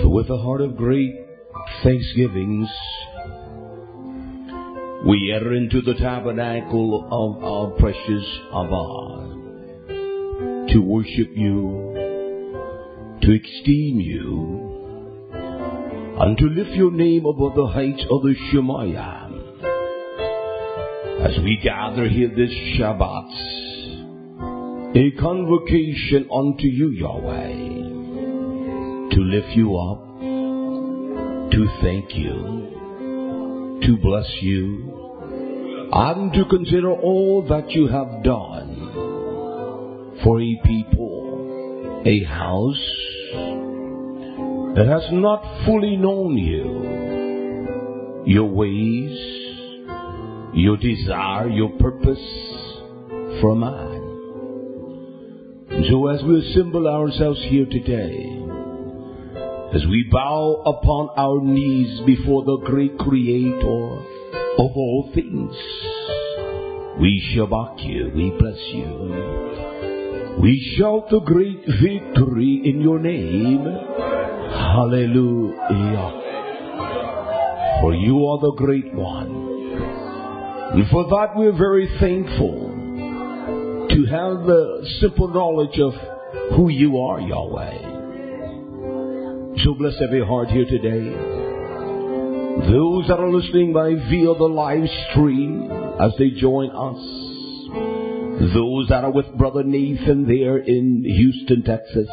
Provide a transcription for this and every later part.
With a heart of great thanksgivings, we enter into the tabernacle of our precious Abba to worship you, to esteem you, and to lift your name above the heights of the Shemaiah. As we gather here this Shabbat, a convocation unto you, Yahweh, to lift you up, to thank you, to bless you, and to consider all that you have done for a people, a house that has not fully known you, your ways, your desire, your purpose for man. And so as we assemble ourselves here today, as we bow upon our knees before the great Creator of all things, we shabak you, we bless you. We shout the great victory in your name. Hallelujah. For you are the great one. And for that we're very thankful to have the simple knowledge of who you are, Yahweh. So bless every heart here today. Those that are listening via the live stream as they join us. Those that are with Brother Nathan there in Houston, Texas.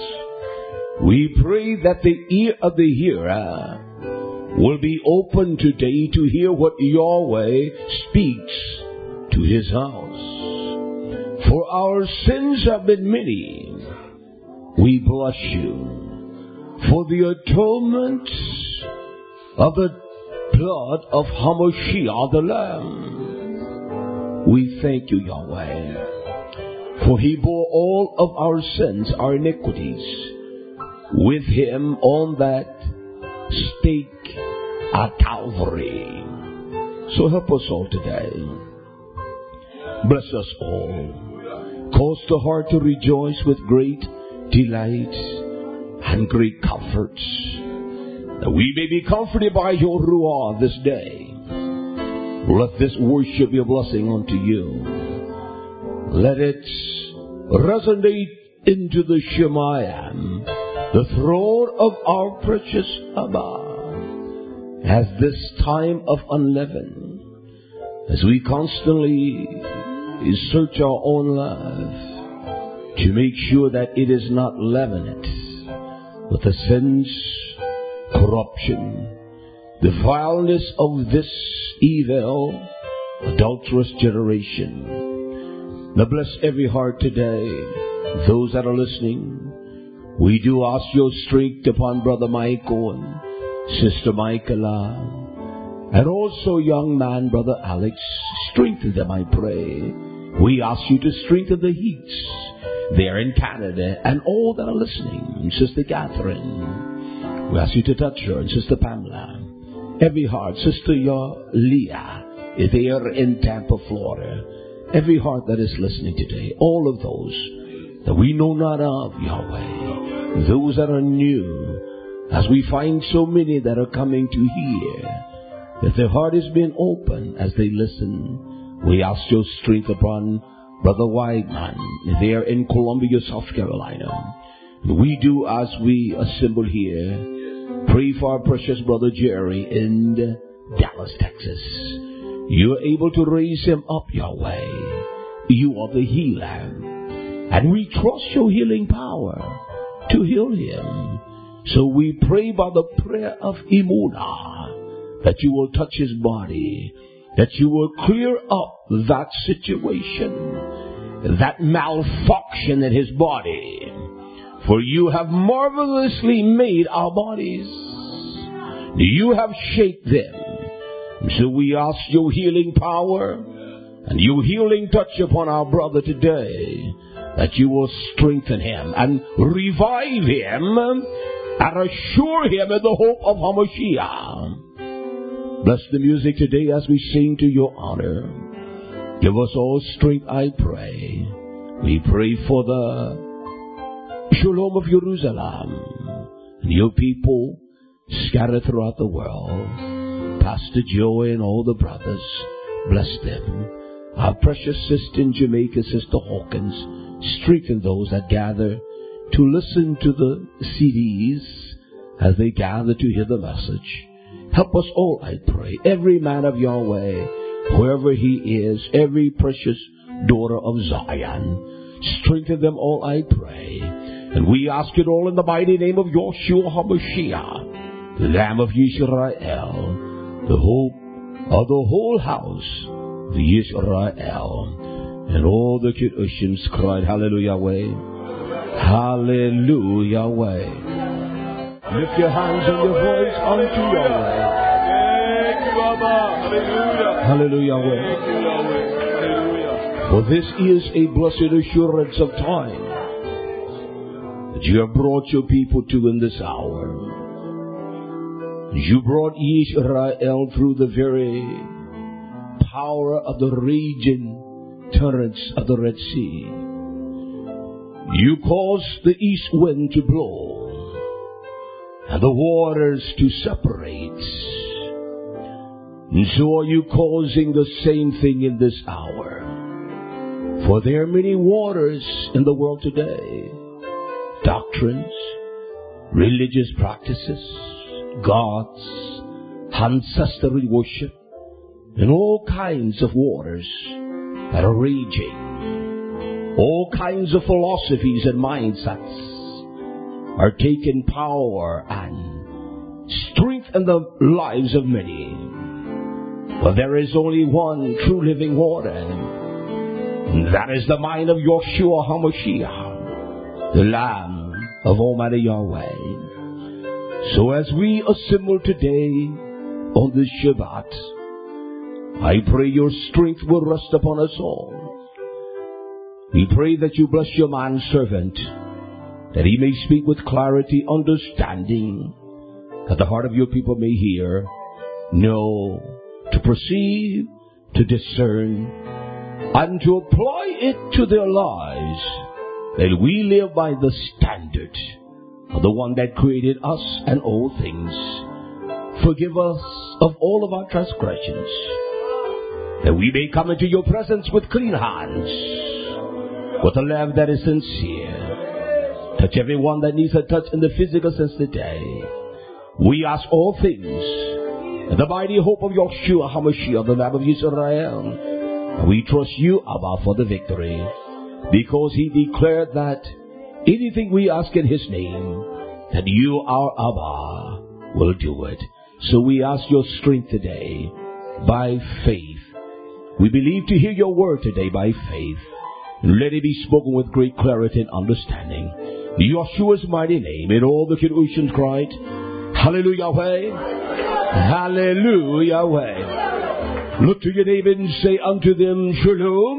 We pray that the ear of the hearer will be open today to hear what Yahweh speaks to his house. For our sins have been many. We bless you for the atonement of the blood of Hamashiach the Lamb. We thank you, Yahweh, for he bore all of our sins, our iniquities, with him on that stake at Calvary. So help us all today. Bless us all. Cause the heart to rejoice with great delight and great comforts, that we may be comforted by your Ruah this day. Let this worship be a blessing unto you. Let it resonate into the Shemayim, the throne of our precious Abba. As this time of unleavened, as we constantly search our own life to make sure that it is not leavened with the sins, corruption, the vileness of this evil, adulterous generation. Now bless every heart today. Those that are listening, we do ask your strength upon Brother Michael and Sister Michaela, and also young man Brother Alex. Strengthen them, I pray. We ask you to strengthen the Heats there in Canada and all that are listening. And Sister Catherine, we ask you to touch her, and Sister Pamela. Every heart, Sister Leah, there in Tampa, Florida. Every heart that is listening today, all of those that we know not of, Yahweh, those that are new, as we find so many that are coming to hear, that their heart is being open as they listen. We ask your strength upon Brother Weidman there in Columbia, South Carolina. We do, as we assemble here, pray for our precious Brother Jerry in Dallas, Texas. You are able to raise him up, Yahweh. You are the healer. And we trust your healing power to heal him. So we pray by the prayer of Emunah that you will touch his body, that you will clear up that situation, that malfunction in his body. For you have marvelously made our bodies. You have shaped them. So we ask your healing power and your healing touch upon our brother today, that you will strengthen him and revive him and assure him in the hope of Hamashiach. Bless the music today as we sing to your honor. Give us all strength, I pray. We pray for the Shalom of Jerusalem, and your people scattered throughout the world. Pastor Joey and all the brothers, bless them. Our precious sister in Jamaica, Sister Hawkins, strengthen those that gather to listen to the CDs as they gather to hear the message. Help us all, I pray. Every man of Yahweh, whoever he is, every precious daughter of Zion, strengthen them all, I pray. And we ask it all in the mighty name of Yeshua HaMashiach, the Lamb of Yisrael, the hope of the whole house of Yisrael. And all the Kiddushim cried, Hallelujah, Yahweh. Hallelujah, Yahweh. Lift your hands and your voice unto Yahweh. Hallelujah, Yahweh. For this is a blessed assurance of time that you have brought your people to in this hour. You brought Israel through the very power of the raging torrents of the Red Sea. You caused the east wind to blow and the waters to separate. And so are you causing the same thing in this hour. For there are many waters in the world today. Doctrines, religious practices, gods, ancestral worship, and all kinds of waters that are raging. All kinds of philosophies and mindsets are taking power and strength in the lives of many. But there is only one true living water, and that is the mind of Yeshua HaMashiach, the Lamb of Almighty Yahweh. So as we assemble today on this Shabbat, I pray your strength will rest upon us all. We pray that you bless your manservant, that he may speak with clarity, understanding, that the heart of your people may hear, know, to perceive, to discern, and to apply it to their lives, that we live by the standard of the one that created us and all things. Forgive us of all of our transgressions, that we may come into your presence with clean hands, with a love that is sincere. Touch everyone that needs a touch in the physical sense today. We ask all things in the mighty hope of Yeshua HaMashiach, the Lamb of Israel. And we trust you, Abba, for the victory, because he declared that anything we ask in his name, that you, our Abba, will do it. So we ask your strength today by faith. We believe to hear your word today by faith. Let it be spoken with great clarity and understanding. Yeshua's mighty name. And all the Kiddushim cried, Hallelujah, Yahweh. Hallelujah, Yahweh. Look to your neighbor and say unto them, Shalom,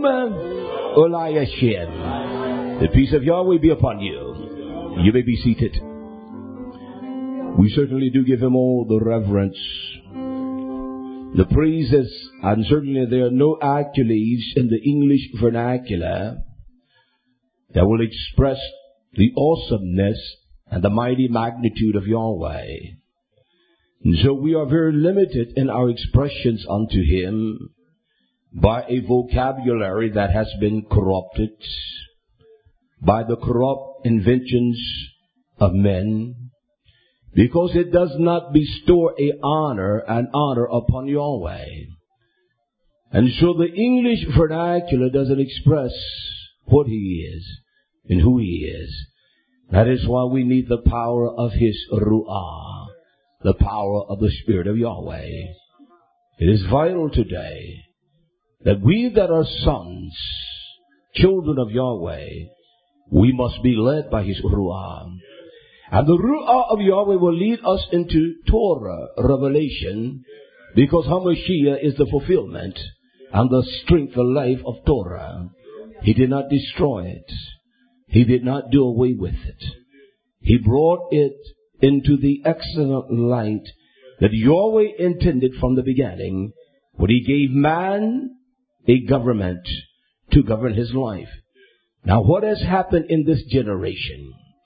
Olayashem. The peace of Yahweh be upon you. You may be seated. We certainly do give him all the reverence, the praises, and certainly there are no accolades in the English vernacular that will express the awesomeness and the mighty magnitude of Yahweh. And so we are very limited in our expressions unto him by a vocabulary that has been corrupted by the corrupt inventions of men, because it does not bestow an honor upon Yahweh. And so the English vernacular doesn't express what he is and who he is. That is why we need the power of his Ruah, the power of the Spirit of Yahweh. It is vital today that we that are sons, children of Yahweh, we must be led by his Ruah. And the Ruah of Yahweh will lead us into Torah, revelation, because HaMashiach is the fulfillment and the strength, the life of Torah. He did not destroy it. He did not do away with it. He brought it into the excellent light that Yahweh intended from the beginning, when he gave man a government to govern his life. Now what has happened in this generation?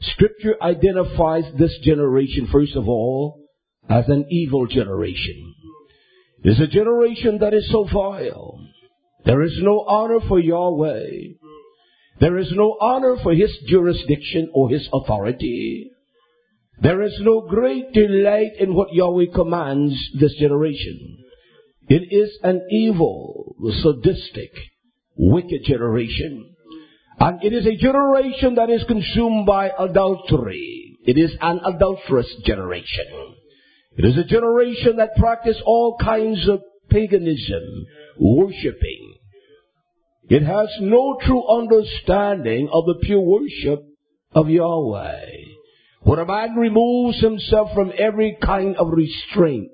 Scripture identifies this generation, first of all, as an evil generation. It is a generation that is so vile. There is no honor for Yahweh. There is no honor for His jurisdiction or His authority. There is no great delight in what Yahweh commands this generation. It is an evil, sadistic, wicked generation. And it is a generation that is consumed by adultery. It is an adulterous generation. It is a generation that practices all kinds of paganism, worshipping. It has no true understanding of the pure worship of Yahweh. When a man removes himself from every kind of restraint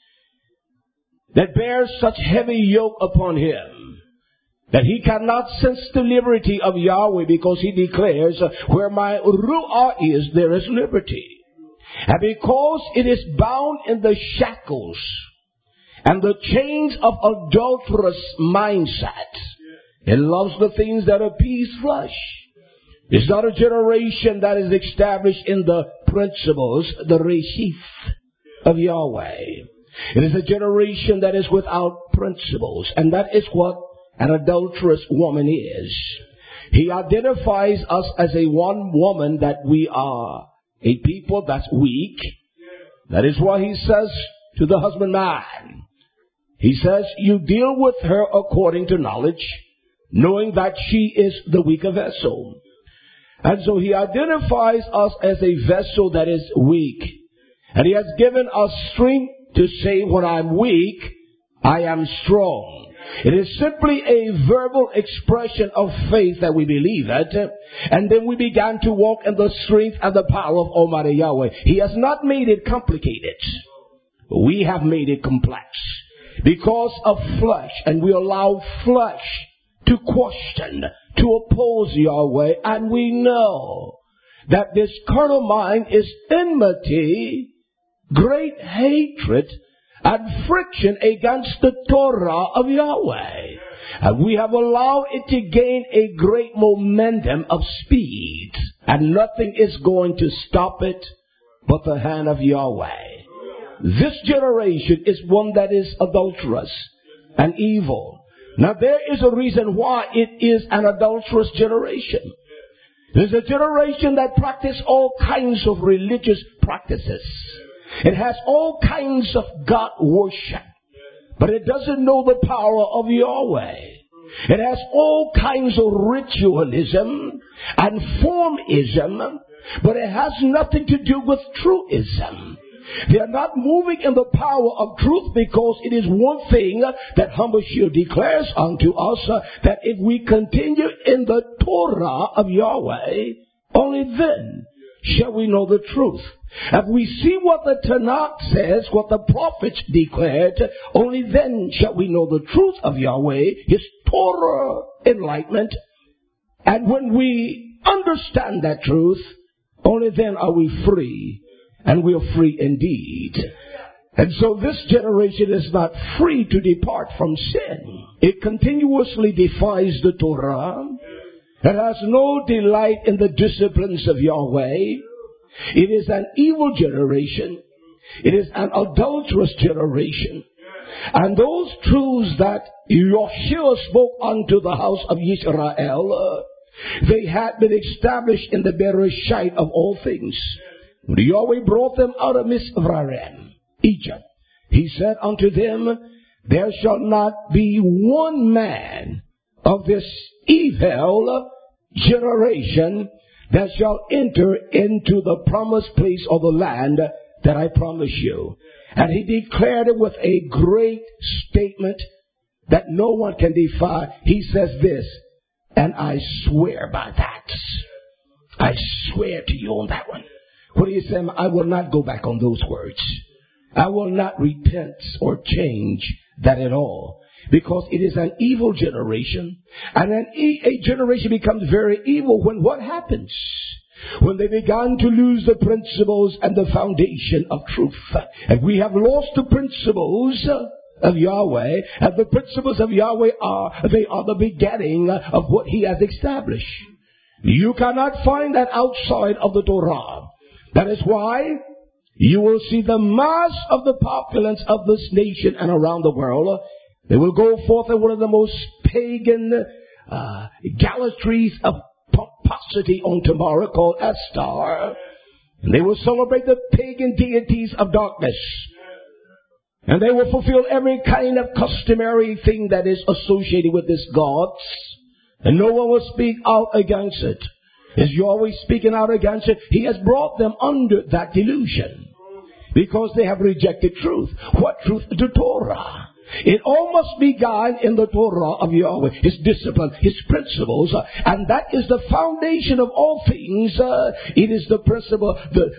that bears such heavy yoke upon him, that he cannot sense the liberty of Yahweh, because he declares, where my Ruah is, there is liberty. And because it is bound in the shackles and the chains of adulterous mindset, it loves the things that appease flesh. It's not a generation that is established in the principles, the reshith of Yahweh. It is a generation that is without principles, and that is what an adulterous woman is. He identifies us as a one woman, that we are a people that's weak. That is why he says to the husbandman, he says, you deal with her according to knowledge, knowing that she is the weaker vessel. And so he identifies us as a vessel that is weak. And he has given us strength to say, when I'm weak, I am strong. It is simply a verbal expression of faith that we believe it. And then we began to walk in the strength and the power of Almighty Yahweh. He has not made it complicated. We have made it complex because of flesh. And we allow flesh to question, to oppose Yahweh. And we know that this carnal mind is enmity, great hatred, and friction against the Torah of Yahweh. And we have allowed it to gain a great momentum of speed. And nothing is going to stop it but the hand of Yahweh. This generation is one that is adulterous and evil. Now there is a reason why it is an adulterous generation. It is a generation that practices all kinds of religious practices. It has all kinds of God worship, but it doesn't know the power of Yahweh. It has all kinds of ritualism and formism, but it has nothing to do with truism. They are not moving in the power of truth, because it is one thing that Habakkuk declares unto us, that if we continue in the Torah of Yahweh, only then shall we know the truth. If we see what the Tanakh says, what the prophets declared, only then shall we know the truth of Yahweh, His Torah enlightenment. And when we understand that truth, only then are we free. And we are free indeed. And so this generation is not free to depart from sin. It continuously defies the Torah. It has no delight in the disciplines of Yahweh. It is an evil generation. It is an adulterous generation. And those truths that Yahshua spoke unto the house of Israel, they had been established in the Bereshit of all things. When Yahweh brought them out of Mizraim, Egypt, He said unto them, there shall not be one man of this evil generation that shall enter into the promised place of the land that I promise you. And He declared it with a great statement that no one can defy. He says this, and I swear by that. I swear to you on that one. What He said, I will not go back on those words. I will not repent or change that at all. Because it is an evil generation. And a generation becomes very evil when what happens? When they began to lose the principles and the foundation of truth. And we have lost the principles of Yahweh. And the principles of Yahweh are the beginning of what He has established. You cannot find that outside of the Torah. That is why you will see the mass of the populace of this nation and around the world. They will go forth in one of the most pagan galleries of pomposity on tomorrow called Astar. And they will celebrate the pagan deities of darkness. And they will fulfill every kind of customary thing that is associated with these gods. And no one will speak out against it. As you're always speaking out against it, He has brought them under that delusion. Because they have rejected truth. What truth? The Torah. It all must be guided in the Torah of Yahweh, His discipline, His principles, and that is the foundation of all things. It is the principle,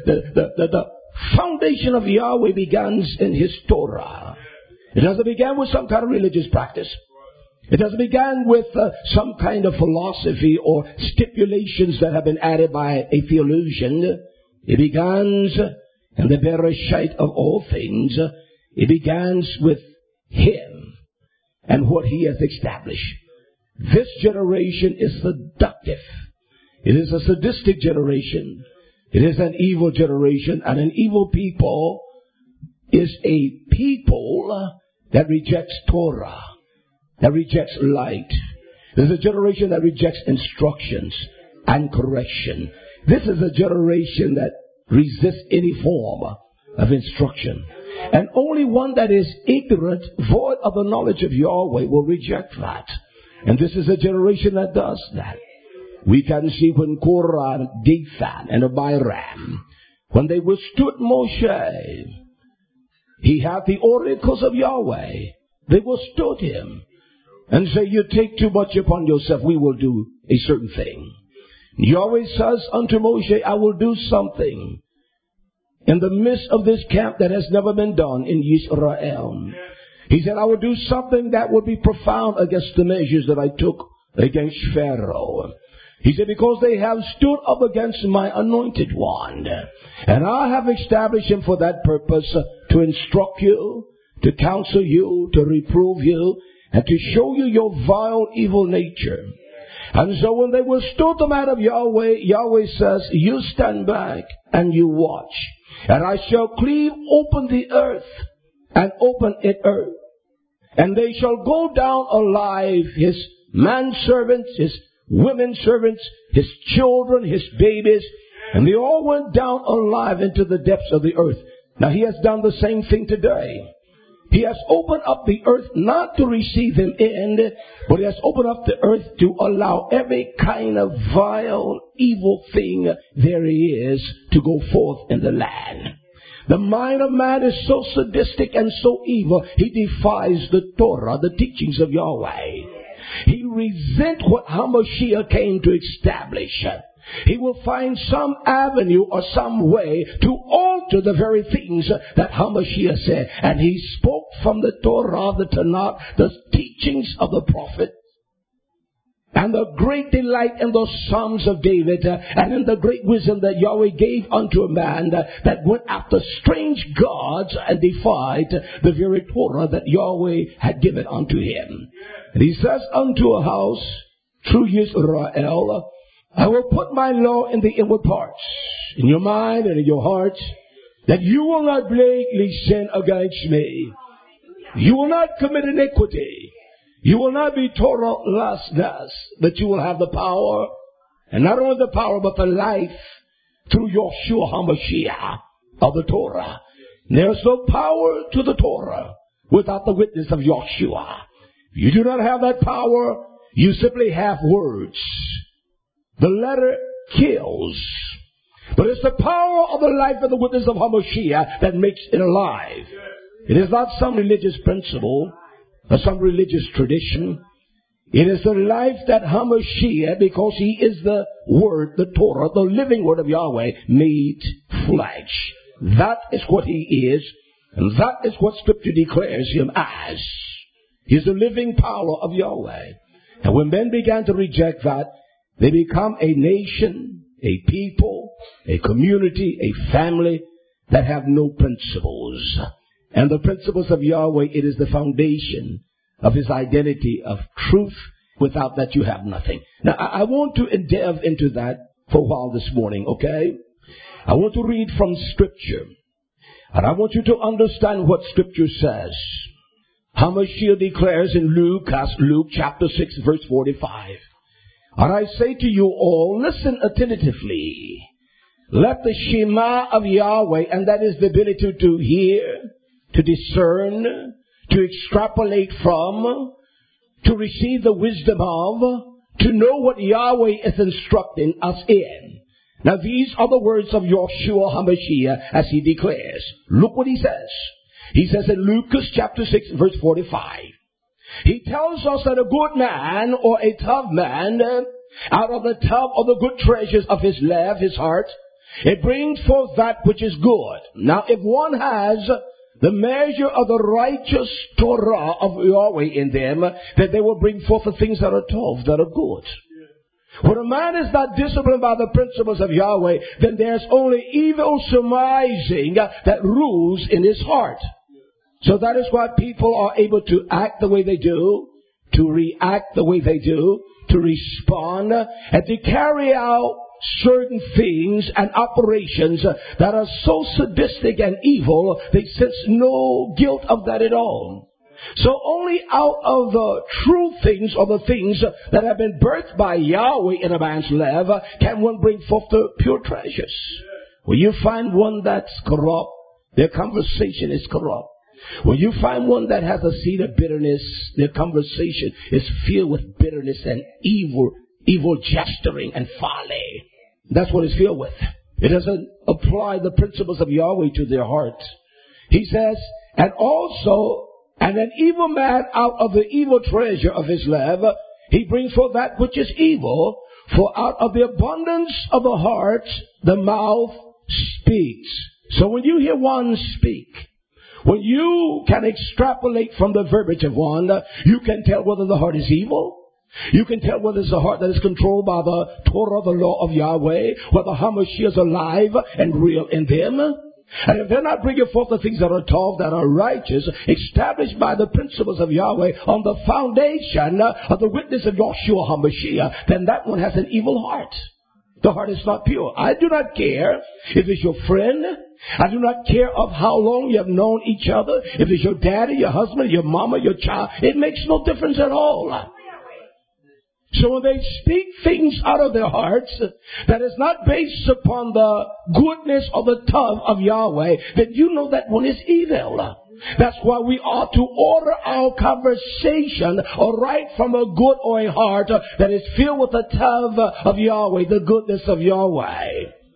the foundation of Yahweh begins in His Torah. It doesn't begin with some kind of religious practice. It doesn't begin with some kind of philosophy or stipulations that have been added by a theologian. It begins in the Bereshit of all things. It begins with Him and what He has established. This generation is seductive. It is a sadistic generation. It is an evil generation, and an evil people is a people that rejects Torah, that rejects light. This is a generation that rejects instructions and correction. This is a generation that resists any form of instruction. And only one that is ignorant, void of the knowledge of Yahweh, will reject that. And this is a generation that does that. We can see when Korah, Dathan, and Abiram, when they withstood Moshe, he had the oracles of Yahweh. They withstood him and say, you take too much upon yourself, we will do a certain thing. Yahweh says unto Moshe, I will do something in the midst of this camp that has never been done in Israel. He said, I will do something that will be profound against the measures that I took against Pharaoh. He said, because they have stood up against my anointed one. And I have established him for that purpose, to instruct you, to counsel you, to reprove you, and to show you your vile, evil nature. And so when they withstood the man of Yahweh, Yahweh says, you stand back and you watch. And I shall cleave open the earth and open it earth. And they shall go down alive, his manservants, his women servants, his children, his babies. And they all went down alive into the depths of the earth. Now He has done the same thing today. He has opened up the earth not to receive them in, but He has opened up the earth to allow every kind of vile, evil thing there is to go forth in the land. The mind of man is so sadistic and so evil, he defies the Torah, the teachings of Yahweh. He resents what Hamashiach came to establish. He will find some avenue or some way to alter the very things that Hamashiach said. And he spoke from the Torah, the Tanakh, the teachings of the prophet. And the great delight in the Psalms of David, and in the great wisdom that Yahweh gave unto a man that went after strange gods and defied the very Torah that Yahweh had given unto him. And he says unto a house, true Israel, I will put my law in the inward parts, in your mind and in your heart, that you will not blatantly sin against me. You will not commit iniquity. You will not be Torah lessness, but you will have the power, and not only the power, but the life through Yahshua HaMashiach of the Torah. There's no power to the Torah without the witness of Yahshua. You do not have that power, you simply have words. The letter kills. But it's the power of the life and the witness of HaMashiach that makes it alive. It is not some religious principle or some religious tradition. It is the life that HaMashiach, because He is the Word, the Torah, the living Word of Yahweh, made flesh. That is what He is, and that is what Scripture declares Him as. He is the living power of Yahweh. And when men began to reject that, they become a nation, a people, a community, a family that have no principles. And the principles of Yahweh, it is the foundation of His identity of truth Without that, you have nothing. Now, I want to delve into that for a while this morning, okay? I want to read from Scripture. And I want you to understand what Scripture says. Hamashiach declares in Luke chapter 6, verse 45. And I say to you all, listen attentively. Let the Shema of Yahweh, and that is the ability to hear, to discern, to extrapolate from, to receive the wisdom of, to know what Yahweh is instructing us in. Now these are the words of Yahshua HaMashiach as he declares. Look what he says. He says in Luke chapter 6 verse 45. He tells us that a good man or a tough man, out of the tub of the good treasures of his love, his heart, it brings forth that which is good. Now if one has the measure of the righteous Torah of Yahweh in them, that they will bring forth the things that are tov, that are good. When a man is not disciplined by the principles of Yahweh, then there's only evil surmising that rules in his heart. So that is why people are able to act the way they do, to react the way they do, to respond, and to carry out certain things and operations that are so sadistic and evil, they sense no guilt of that at all. So only out of the true things or the things that have been birthed by Yahweh in a man's life can one bring forth the pure treasures. When you find one that's corrupt, their conversation is corrupt. When you find one that has a seed of bitterness, their conversation is filled with bitterness and evil gesturing and folly. That's what it's filled with. It doesn't apply the principles of Yahweh to their heart. He says, and an evil man out of the evil treasure of his love, he brings forth that which is evil, for out of the abundance of the heart, the mouth speaks. So when you hear one speak, when you can extrapolate from the verbiage of one, you can tell whether the heart is evil. You can tell whether it's a heart that is controlled by the Torah, the law of Yahweh, whether Hamashiach is alive and real in them. And if they're not bringing forth the things that are tov, that are righteous, established by the principles of Yahweh on the foundation of the witness of Yahshua HaMashiach, then that one has an evil heart. The heart is not pure. I do not care if it's your friend. I do not care of how long you have known each other. If it's your daddy, your husband, your mama, your child. It makes no difference at all. So when they speak things out of their hearts that is not based upon the goodness or the tov of Yahweh, then you know that one is evil. That's why we ought to order our conversation right from a good or a heart that is filled with the tov of Yahweh, the goodness of Yahweh.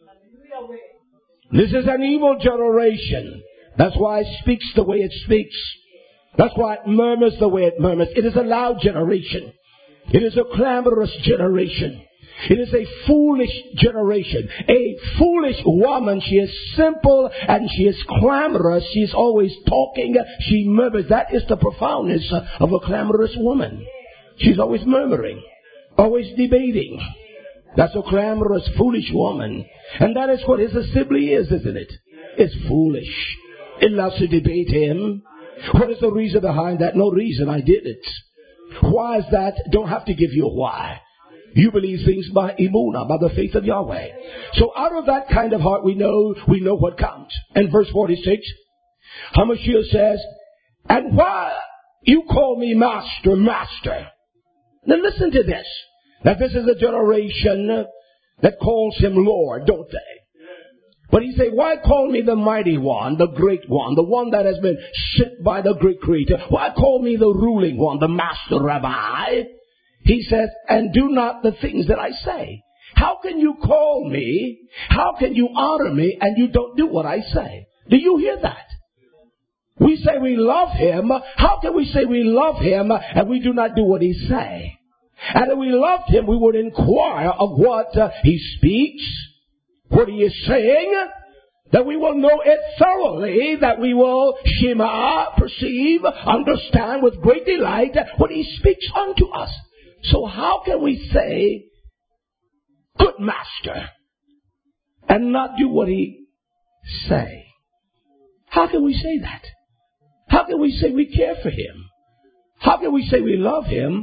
This is an evil generation. That's why it speaks the way it speaks. That's why it murmurs the way it murmurs. It is a loud generation. It is a clamorous generation. It is a foolish generation. A foolish woman. She is simple and she is clamorous. She is always talking. She murmurs. That is the profoundness of a clamorous woman. She's always murmuring. Always debating. That's a clamorous, foolish woman. And that is what his assembly is, isn't it? It's foolish. It loves to debate him. What is the reason behind that? No reason. I did it. Why is that? Don't have to give you a why. You believe things by emunah, by the faith of Yahweh. So out of that kind of heart we know what comes. And verse 46, Hamashiach says, and why you call me master, master? Now listen to this. Now this is a generation that calls him Lord, don't they? But he said, why call me the mighty one, the great one, the one that has been sent by the great creator? Why call me the ruling one, the master rabbi? He says, and do not the things that I say. How can you call me? How can you honor me and you don't do what I say? Do you hear that? We say we love him. How can we say we love him and we do not do what he say? And if we loved him, we would inquire of what he speaks, what he is saying, that we will know it thoroughly, that we will shema, perceive, understand with great delight what he speaks unto us. So how can we say, good master, and not do what he say? How can we say that? How can we say we care for him? How can we say we love him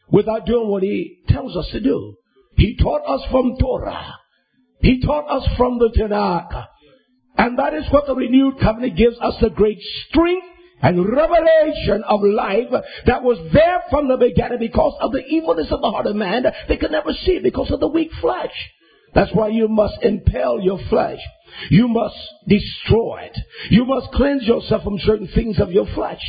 without doing what He tells us to do. He taught us from Torah. He taught us from the Tanakh. And that is what the renewed covenant gives us, the great strength and revelation of life that was there from the beginning because of the evilness of the heart of man. They could never see it because of the weak flesh. That's why you must impel your flesh. You must destroy it. You must cleanse yourself from certain things of your flesh.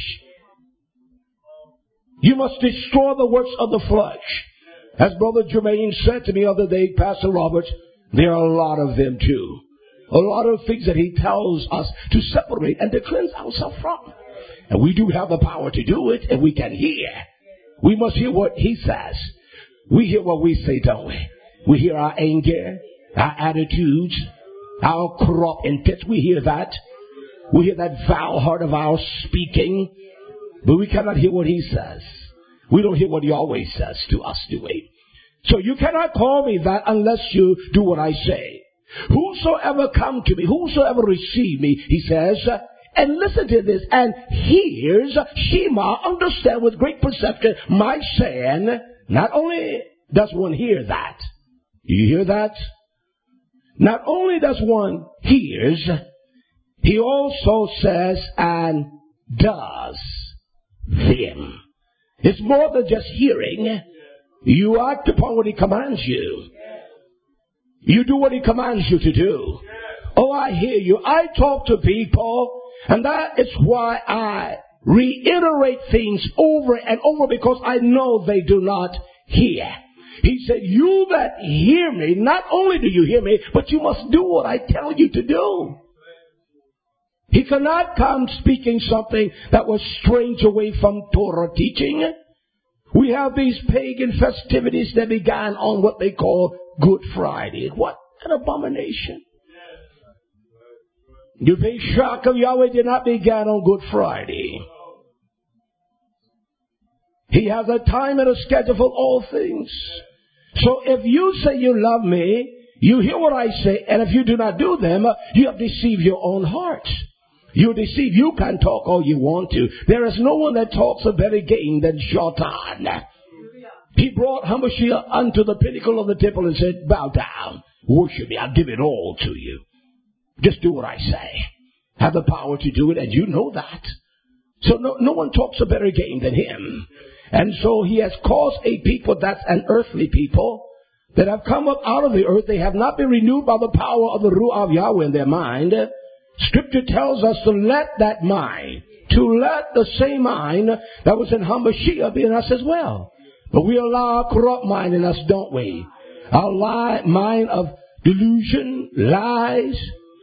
You must destroy the works of the flesh. As Brother Jermaine said to me the other day, Pastor Roberts, there are a lot of them too. A lot of things that he tells us to separate and to cleanse ourselves from. And we do have the power to do it, and we can hear. We must hear what he says. We hear what we say, don't we? We hear our anger, our attitudes, our corrupt intent. We hear that. We hear that vile heart of ours speaking. But we cannot hear what he says. We don't hear what he always says to us, do we? So you cannot call me that unless you do what I say. Whosoever come to me, whosoever receive me, he says, and listen to this, and hears, Shema, understand with great perception, my saying. Not only does one hear that, you hear that? Not only does one hears, he also says and does them. It's more than just hearing. You act upon what he commands you. You do what he commands you to do. Oh, I hear you. I talk to people, and that is why I reiterate things over and over, because I know they do not hear. He said, you that hear me, not only do you hear me, but you must do what I tell you to do. He cannot come speaking something that was strange away from Torah teaching. We have these pagan festivities that began on what they call Good Friday. What an abomination. The Pesach of Yahweh did not begin on Good Friday. He has a time and a schedule for all things. So if you say you love me, you hear what I say, and if you do not do them, you have deceived your own heart. You deceive. You can talk all you want to. There is no one that talks a better game than Shaitan. He brought Hamashiach unto the pinnacle of the temple and said, bow down, worship me, I'll give it all to you. Just do what I say. Have the power to do it, and you know that. So no one talks a better game than him. And so he has caused a people that's an earthly people that have come up out of the earth. They have not been renewed by the power of the Ruach of Yahweh in their mind. Scripture tells us to let that mind, to let the same mind that was in Hamashiach be in us as well. But we allow a corrupt mind in us, don't we? Our mind of delusion, lies,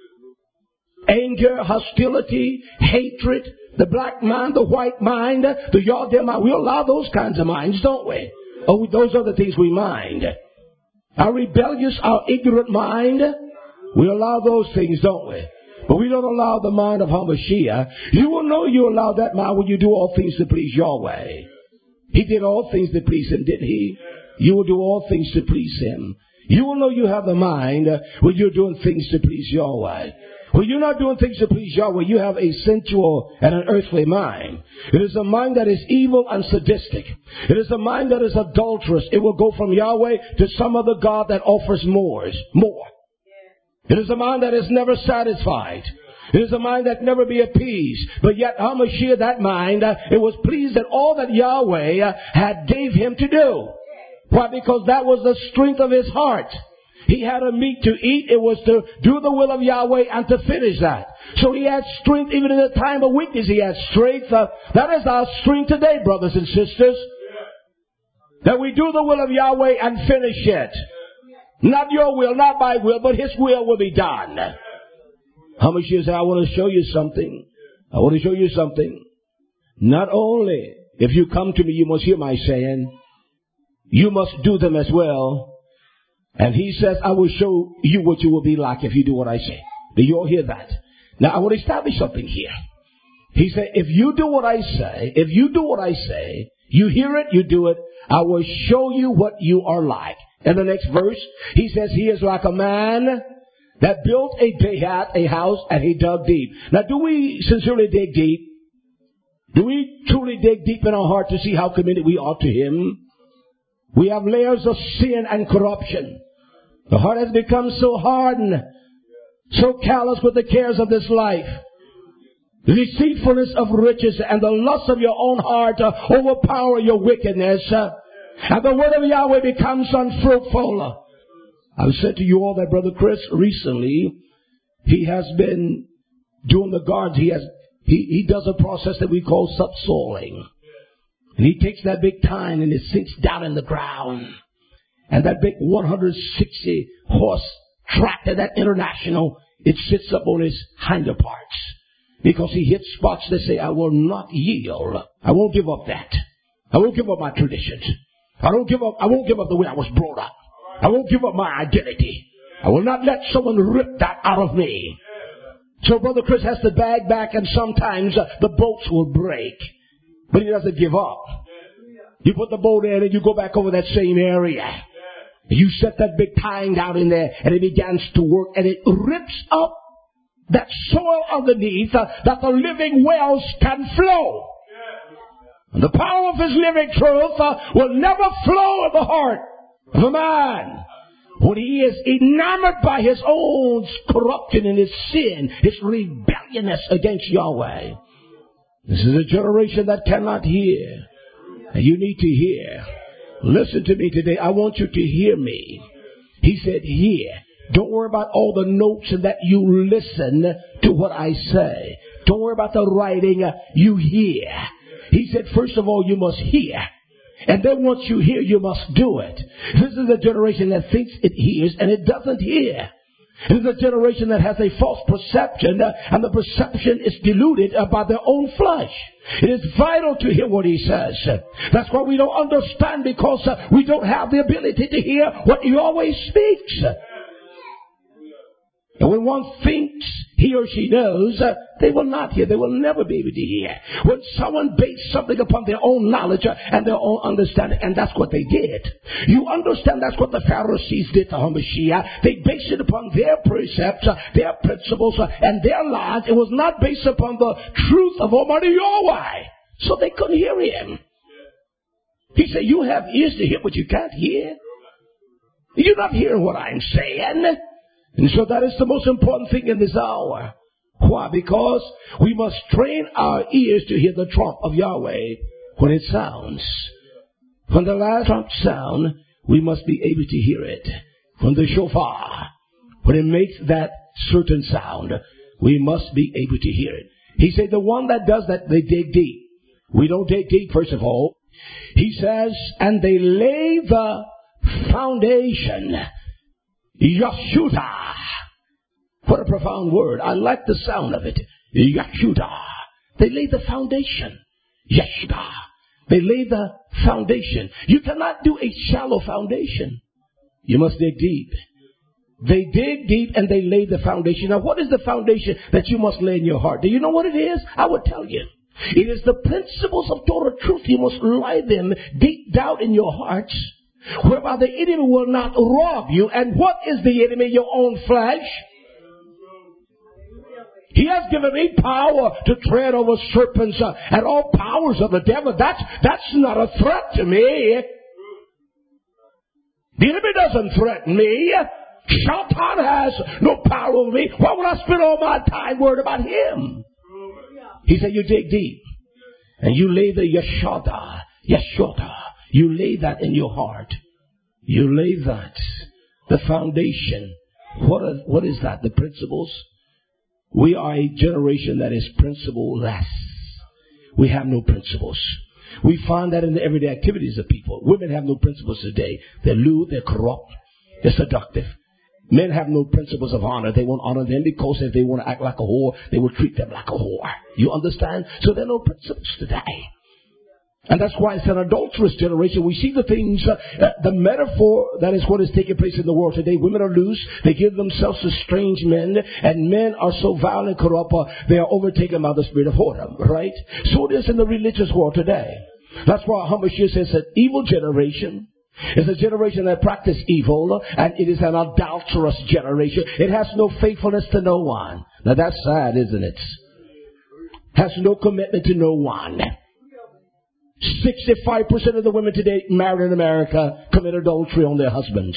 anger, hostility, hatred, the black mind, the white mind, the Yahweh mind. We allow those kinds of minds, don't we? Oh, those are the things we mind. Our rebellious, our ignorant mind, we allow those things, don't we? But we don't allow the mind of Hamashiach. You will know you allow that mind when you do all things to please Yahweh. He did all things to please him, didn't he? You will do all things to please him. You will know you have the mind when you're doing things to please Yahweh. When you're not doing things to please Yahweh, you have a sensual and an earthly mind. It is a mind that is evil and sadistic. It is a mind that is adulterous. It will go from Yahweh to some other God that offers more. It is a mind that is never satisfied. It is a mind that never be appeased. But yet Hamashiach, that mind, it was pleased at all that Yahweh had gave him to do. Why? Because that was the strength of his heart. He had a meat to eat. It was to do the will of Yahweh and to finish that. So he had strength even in the time of weakness. He had strength. That is our strength today, brothers and sisters. That we do the will of Yahweh and finish it. Not your will, not my will, but his will be done. Hamashiach said, I want to show you something. I want to show you something. Not only if you come to me, you must hear my saying. You must do them as well. And he says, I will show you what you will be like if you do what I say. Do you all hear that? Now, I want to establish something here. He said, if you do what I say, you hear it, you do it, I will show you what you are like. In the next verse, he says, he is like a man that built a house and he dug deep. Now, do we sincerely dig deep? Do we truly dig deep in our heart to see how committed we are to him? We have layers of sin and corruption. The heart has become so hardened, so callous with the cares of this life. The deceitfulness of riches and the lust of your own heart overpower your wickedness. And the word of Yahweh becomes unfruitful. I've said to you all that Brother Chris recently, he has been doing the guards. He does a process that we call subsoiling. And he takes that big tine and it sinks down in the ground. And that big 160 horse tractor, that International, it sits up on his hinder parts. Because he hits spots that say, I will not yield. I won't give up that. I won't give up my traditions. I won't give up the way I was brought up. I won't give up my identity. I will not let someone rip that out of me. So Brother Chris has to bag back, and sometimes the boats will break. But he doesn't give up. You put the boat in and you go back over that same area. You set that big tying down in there and it begins to work and it rips up that soil underneath that the living wells can flow. And the power of his living truth will never flow in the heart of a man when he is enamored by his own corruption and his sin, his rebelliousness against Yahweh. This is a generation that cannot hear. And you need to hear. Listen to me today. I want you to hear me. He said, hear. Don't worry about all the notes and that you listen to what I say. Don't worry about the writing. You hear. He said, first of all, you must hear. And then once you hear, you must do it. This is a generation that thinks it hears and it doesn't hear. It is a generation that has a false perception, and the perception is diluted by their own flesh. It is vital to hear what he says. That's why we don't understand, because we don't have the ability to hear what he always speaks. And when one thinks he or she knows, they will not hear. They will never be able to hear. When someone bases something upon their own knowledge and their own understanding, and that's what they did. You understand that's what the Pharisees did to Hamashiach. They based it upon their precepts, their principles, and their lies. It was not based upon the truth of Almighty Yahweh. So they couldn't hear him. He said, you have ears to hear, but you can't hear. You're not hearing what I'm saying. And so that is the most important thing in this hour. Why? Because we must train our ears to hear the trump of Yahweh when it sounds. When the last trump sound, we must be able to hear it. When the shofar, when it makes that certain sound, we must be able to hear it. He said the one that does that, they dig deep. We don't dig deep, first of all. He says, and they lay the foundation. Yashuda. What a profound word. I like the sound of it. Yashuda. They lay the foundation. Yashuda. They lay the foundation. You cannot do a shallow foundation. You must dig deep. They dig deep and they lay the foundation. Now, what is the foundation that you must lay in your heart? Do you know what it is? I will tell you. It is the principles of Torah truth. You must lie them deep down in your hearts, whereby the enemy will not rob you. And what is the enemy? Your own flesh. He has given me power to tread over serpents and all powers of the devil. That's not a threat to me. The enemy doesn't threaten me. Shaitan has no power over me. Why would I spend all my time worried about him? He said, you dig deep and you lay the Yashoda. You lay that in your heart. You lay that. The foundation. What is that? The principles. We are a generation that is principle-less. We have no principles. We find that in the everyday activities of people. Women have no principles today. They're lewd, they're corrupt, they're seductive. Men have no principles of honor. They won't honor them because if they want to act like a whore, they will treat them like a whore. You understand? So there are no principles today. And that's why it's an adulterous generation. We see the things, the metaphor, that is what is taking place in the world today. Women are loose. They give themselves to strange men. And men are so vile and corrupt, they are overtaken by the spirit of whoredom. Right? So it is in the religious world today. That's why Hamashiach says an evil generation. It's a generation that practices evil, and it is an adulterous generation. It has no faithfulness to no one. Now that's sad, isn't it? Has no commitment to no one. 65% of the women today married in America commit adultery on their husbands.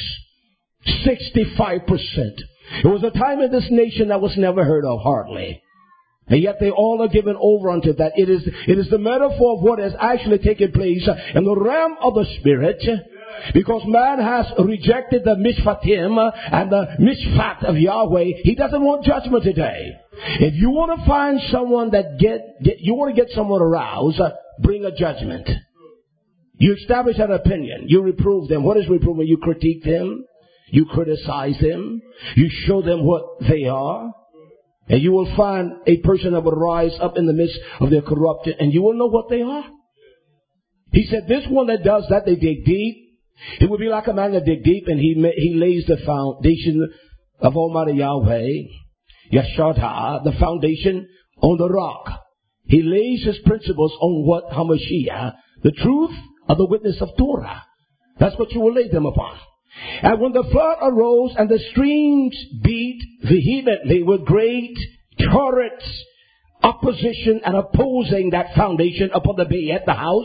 65%. It was a time in this nation that was never heard of, hardly. And yet they all are given over unto that. It is the metaphor of what has actually taken place in the realm of the Spirit. Because man has rejected the mishpatim and the mishpat of Yahweh. He doesn't want judgment today. If you want to find someone you want to get someone aroused, bring a judgment. You establish an opinion. You reprove them. What is reproving? You critique them. You criticize them. You show them what they are. And you will find a person that will rise up in the midst of their corruption, and you will know what they are. He said, this one that does that, they dig deep. It would be like a man that dig deep, and he lays the foundation of Almighty Yahweh, Yeshua, the foundation on the rock. He lays his principles on what? Hamashiach, the truth of the witness of Torah. That's what you will lay them upon. And when the flood arose and the streams beat vehemently with great torrents, opposition and opposing that foundation upon the bayet, the house,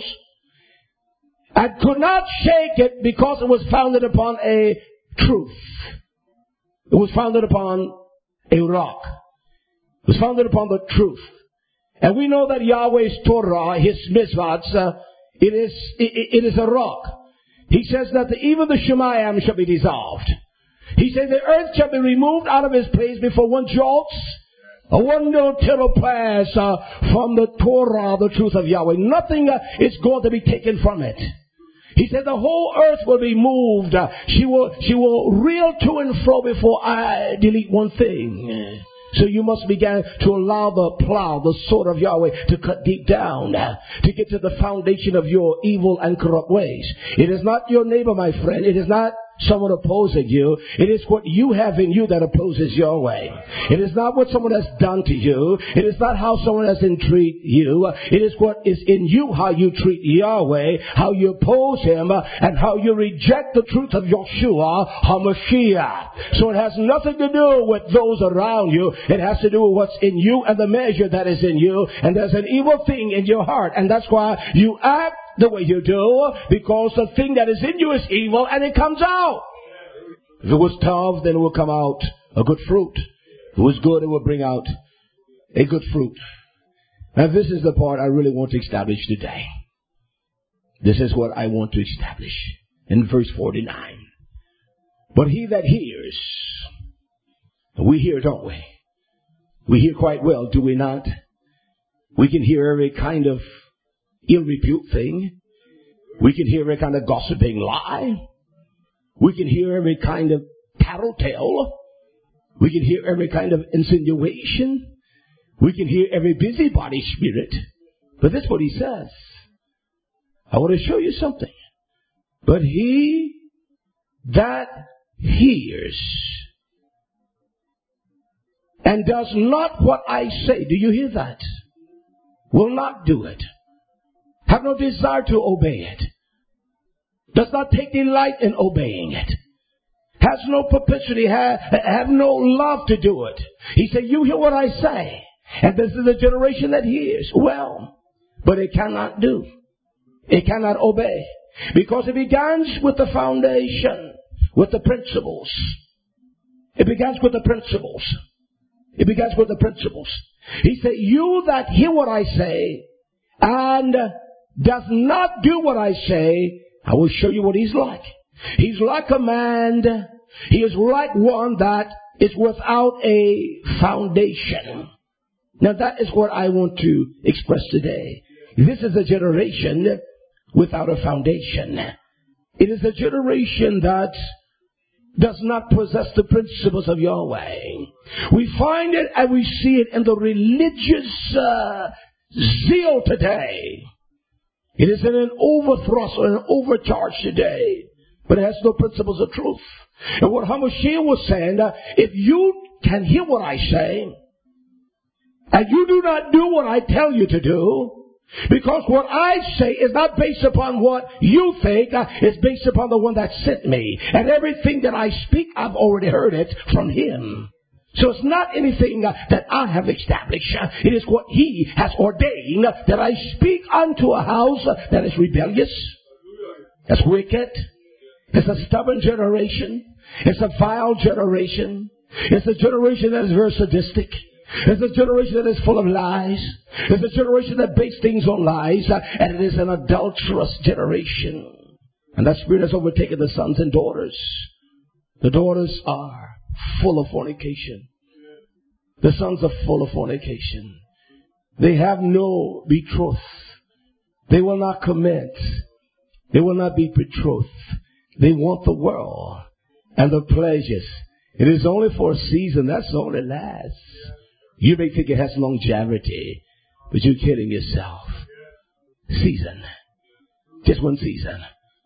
and could not shake it because it was founded upon a truth. It was founded upon a rock. It was founded upon the truth. And we know that Yahweh's Torah, His mitzvahs, it is a rock. He says that even the Shemayim shall be dissolved. He says the earth shall be removed out of its place before one jolts, one little tittle pass from the Torah, the truth of Yahweh. Nothing is going to be taken from it. He said the whole earth will be moved. She will reel to and fro before I delete one thing. So you must begin to allow the plow, the sword of Yahweh, to cut deep down, to get to the foundation of your evil and corrupt ways. It is not your neighbor, my friend. It is not someone opposing you. It is what you have in you that opposes your way. It is not what someone has done to you. It is not how someone has entreated you. It is what is in you, how you treat Yahweh, how you oppose Him, and how you reject the truth of Yeshua HaMashiach. So it has nothing to do with those around you. It has to do with what's in you and the measure that is in you. And there's an evil thing in your heart. And that's why you act the way you do, because the thing that is in you is evil and it comes out. If it was tough, then it will come out a good fruit. If it was good, it will bring out a good fruit. Now this is the part I really want to establish today. This is what I want to establish in verse 49. But he that hears, we hear, don't we? We hear quite well, do we not? We can hear every kind of ill-repute thing. We can hear every kind of gossiping lie. We can hear every kind of tattletale. We can hear every kind of insinuation. We can hear every busybody spirit. But that's what he says. I want to show you something. But he that hears and does not what I say, do you hear that? Will not do it. Have no desire to obey it. Does not take delight in obeying it. Has no propensity, have no love to do it. He said, you hear what I say. And this is the generation that hears. Well, but it cannot do. It cannot obey. Because it begins with the foundation, with the principles. It begins with the principles. It begins with the principles. He said, you that hear what I say and does not do what I say, I will show you what he's like. He's like a man. He is like one that is without a foundation. Now that is what I want to express today. This is a generation without a foundation. It is a generation that does not possess the principles of Yahweh. We find it and we see it in the religious zeal today. It is in an overthrust or an overcharge today. But it has no principles of truth. And what Hamashiach was saying, if you can hear what I say, and you do not do what I tell you to do, because what I say is not based upon what you think, it's based upon the one that sent me. And everything that I speak, I've already heard it from Him. So it's not anything that I have established. It is what He has ordained that I speak unto a house that is rebellious, that's wicked, it's a stubborn generation, it's a vile generation, it's a generation that is very sadistic. It's a generation that is full of lies. It's a generation that bases things on lies. And it is an adulterous generation. And that spirit has overtaken the sons and daughters. The daughters are full of fornication. The sons are full of fornication. They have no betrothed. They will not commit. They will not be betrothed. They want the world and the pleasures. It is only for a season. That's all it lasts. You may think it has longevity, but you're kidding yourself. Season. Just one season.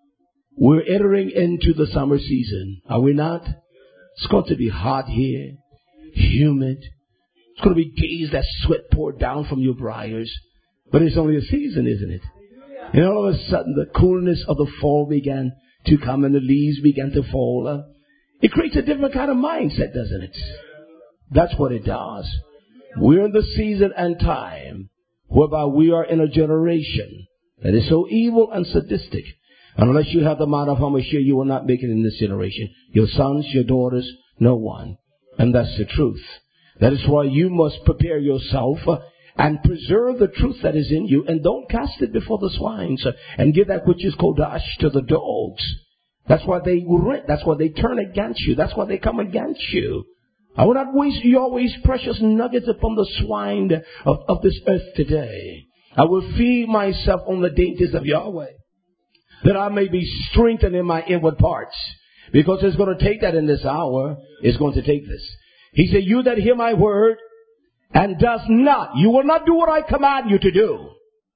We're entering into the summer season, are we not? It's going to be hot here, humid. It's going to be days that sweat poured down from your briars. But it's only a season, isn't it? And all of a sudden, the coolness of the fall began to come and the leaves began to fall. It creates a different kind of mindset, doesn't it? That's what it does. We're in the season and time whereby we are in a generation that is so evil and sadistic. Unless you have the mind of Hamashiach, you will not make it in this generation. Your sons, your daughters, no one. And that's the truth. That is why you must prepare yourself and preserve the truth that is in you, and don't cast it before the swines and give that which is kodash to the dogs. That's why they rent. That's why they turn against you. That's why they come against you. I will not waste your precious nuggets upon the swine of this earth today. I will feed myself on the dainties of Yahweh, that I may be strengthened in my inward parts. Because it's going to take that in this hour. It's going to take this. He said, you that hear my word and does not, you will not do what I command you to do.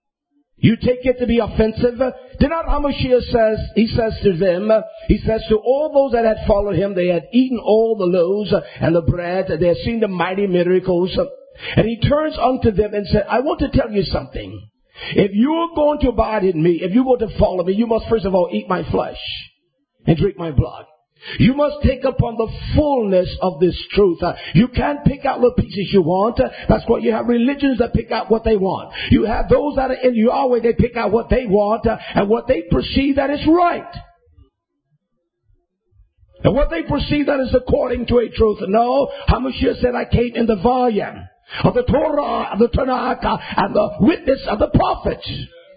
You take it to be offensive. Did not Hamashiach says, he says to them, he says to all those that had followed him, they had eaten all the loaves and the bread, they had seen the mighty miracles. And he turns unto them and said, I want to tell you something. If you're going to abide in me, if you're going to follow me, you must first of all eat my flesh and drink my blood. You must take upon the fullness of this truth. You can't pick out little pieces you want. That's why you have religions that pick out what they want. You have those that are in Yahweh, they pick out what they want and what they perceive that is right. And what they perceive that is according to a truth. No, Hamashiach said, I came in the volume of the Torah, of the Tanakh, and the witness of the prophets.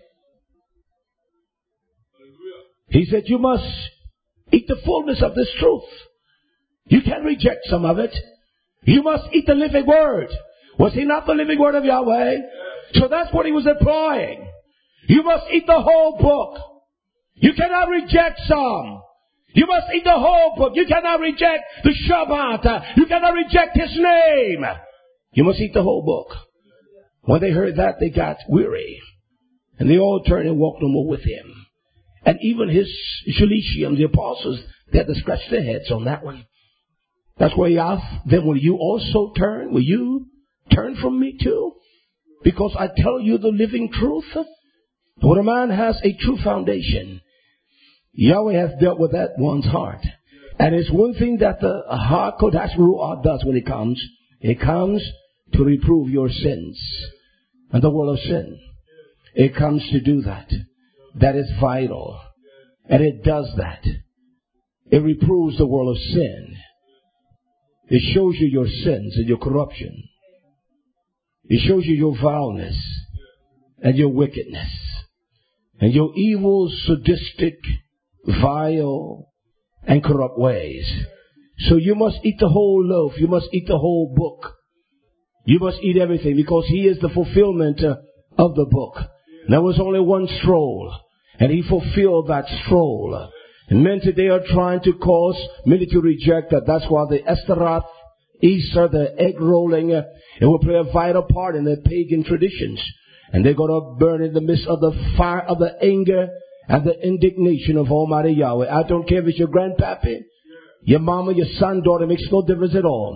He said, you must eat the fullness of this truth. You can't reject some of it. You must eat the living word. Was he not the living word of Yahweh? So that's what he was employing. You must eat the whole book. You cannot reject some. You must eat the whole book. You cannot reject the Shabbat. You cannot reject his name. You must eat the whole book. When they heard that, they got weary. And they all turned and walked no more with him. And even his Shalishim, the apostles, they had to scratch their heads on that one. That's why he asked them, will you also turn? Will you turn from me too? Because I tell you the living truth. When a man has a true foundation, Yahweh has dealt with that one's heart. And it's one thing that the HaKodesh Ruach does when it comes. It comes to reprove your sins and the world of sin. It comes to do that. That is vital. And it does that. It reproves the world of sin. It shows you your sins and your corruption. It shows you your vileness and your wickedness and your evil, sadistic, vile, and corrupt ways. So you must eat the whole loaf. You must eat the whole book. You must eat everything because he is the fulfillment of the book. There was only one scroll, and he fulfilled that scroll. And men today are trying to cause many to reject that. That's why the Esteroth, Easter, the egg rolling, it will play a vital part in their pagan traditions. And they're going to burn in the midst of the fire of the anger and the indignation of Almighty Yahweh. I don't care if it's your grandpappy, your mama, your son, daughter, makes no difference at all.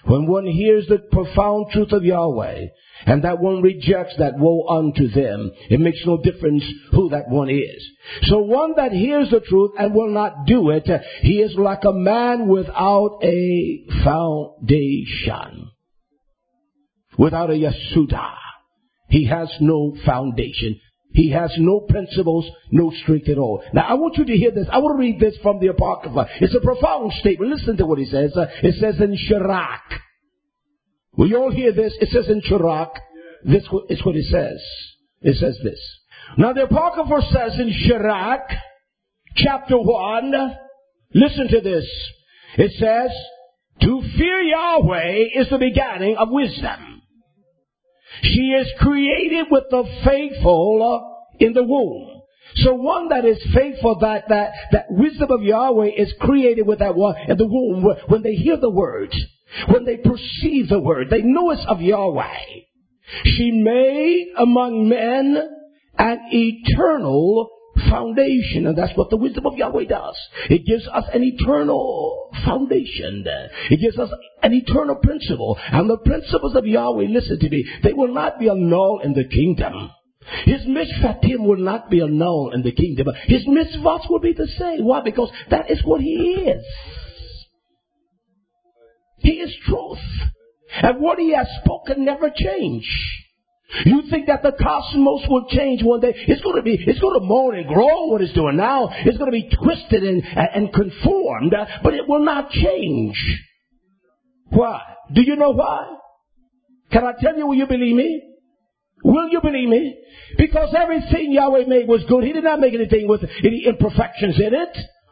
When one hears the profound truth of Yahweh, and that one rejects that, woe unto them. It makes no difference who that one is. So one that hears the truth and will not do it, he is like a man without a foundation. Without a yasuda. He has no foundation. He has no principles, no strength at all. Now I want you to hear this. I want to read this from the Apocrypha. It's a profound statement. Listen to what he says. It says in Sirach. Will you all hear this? It says in Sirach. This is what it says. It says this. Now the Apocrypha says in Sirach, chapter 1, listen to this. It says, to fear Yahweh is the beginning of wisdom. She is created with the faithful in the womb. So one that is faithful, that wisdom of Yahweh is created with that one in the womb. When they hear the word, when they perceive the word, they know it's of Yahweh. She made among men an eternal foundation. And that's what the wisdom of Yahweh does. It gives us an eternal foundation. It gives us an eternal principle. And the principles of Yahweh, listen to me, they will not be annulled in the kingdom. His mishpatim will not be annulled in the kingdom. His mitzvahs will be the same. Why? Because that is what he is. He is truth. And what he has spoken never change. You think that the cosmos will change one day? It's going to moan and grow what it's doing now. It's going to be twisted and conformed, but it will not change. Why? Do you know why? Can I tell you, will you believe me? Will you believe me? Because everything Yahweh made was good. He did not make anything with any imperfections in it.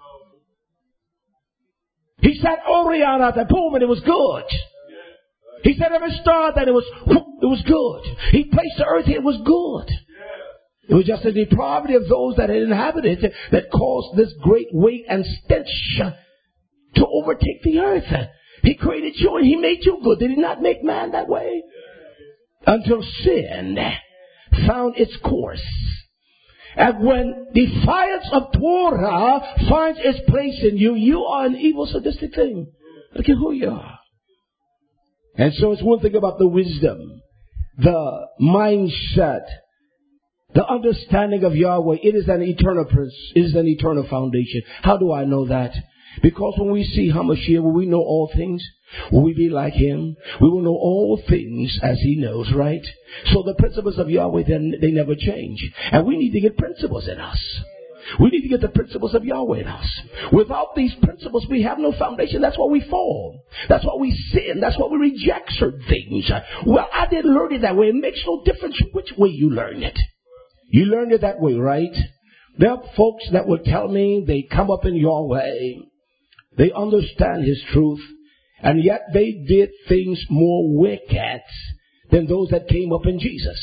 He said Orion and boom, and it was good. He said every star that it was good. He placed the earth here, it was good. It was just the depravity of those that had inhabited it that caused this great weight and stench to overtake the earth. He created you and he made you good. Did he not make man that way? Until sin found its course. And when defiance of Torah finds its place in you, you are an evil, sadistic thing. Look at who you are. And so it's one thing about the wisdom, the mindset, the understanding of Yahweh. It is an eternal it is an eternal foundation. How do I know that? Because when we see Hamashiach, will we know all things? Will we be like him? We will know all things as he knows, right? So the principles of Yahweh, they never change. And we need to get principles in us. We need to get the principles of Yahweh in us. Without these principles, we have no foundation. That's why we fall. That's why we sin. That's why we reject certain things. Well, I didn't learn it that way. It makes no difference which way you learn it. You learned it that way, right? There are folks that will tell me they come up in Yahweh. They understand his truth. And yet they did things more wicked than those that came up in Jesus.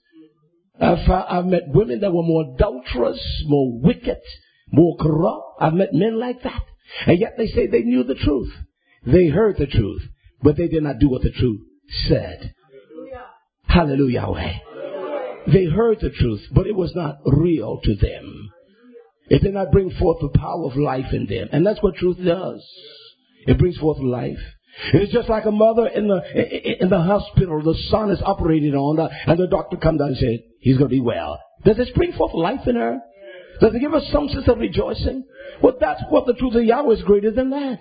I've met women that were more adulterous, more wicked, more corrupt. I've met men like that. And yet they say they knew the truth. They heard the truth. But they did not do what the truth said. Hallelujah. Hallelujah. They heard the truth, but it was not real to them. It did not bring forth the power of life in them. And that's what truth does. It brings forth life. It's just like a mother in the hospital. The son is operated on, and the doctor comes down and says, he's going to be well. Does this bring forth life in her? Does it give us some sense of rejoicing? Well, that's what the truth of Yahweh is greater than that.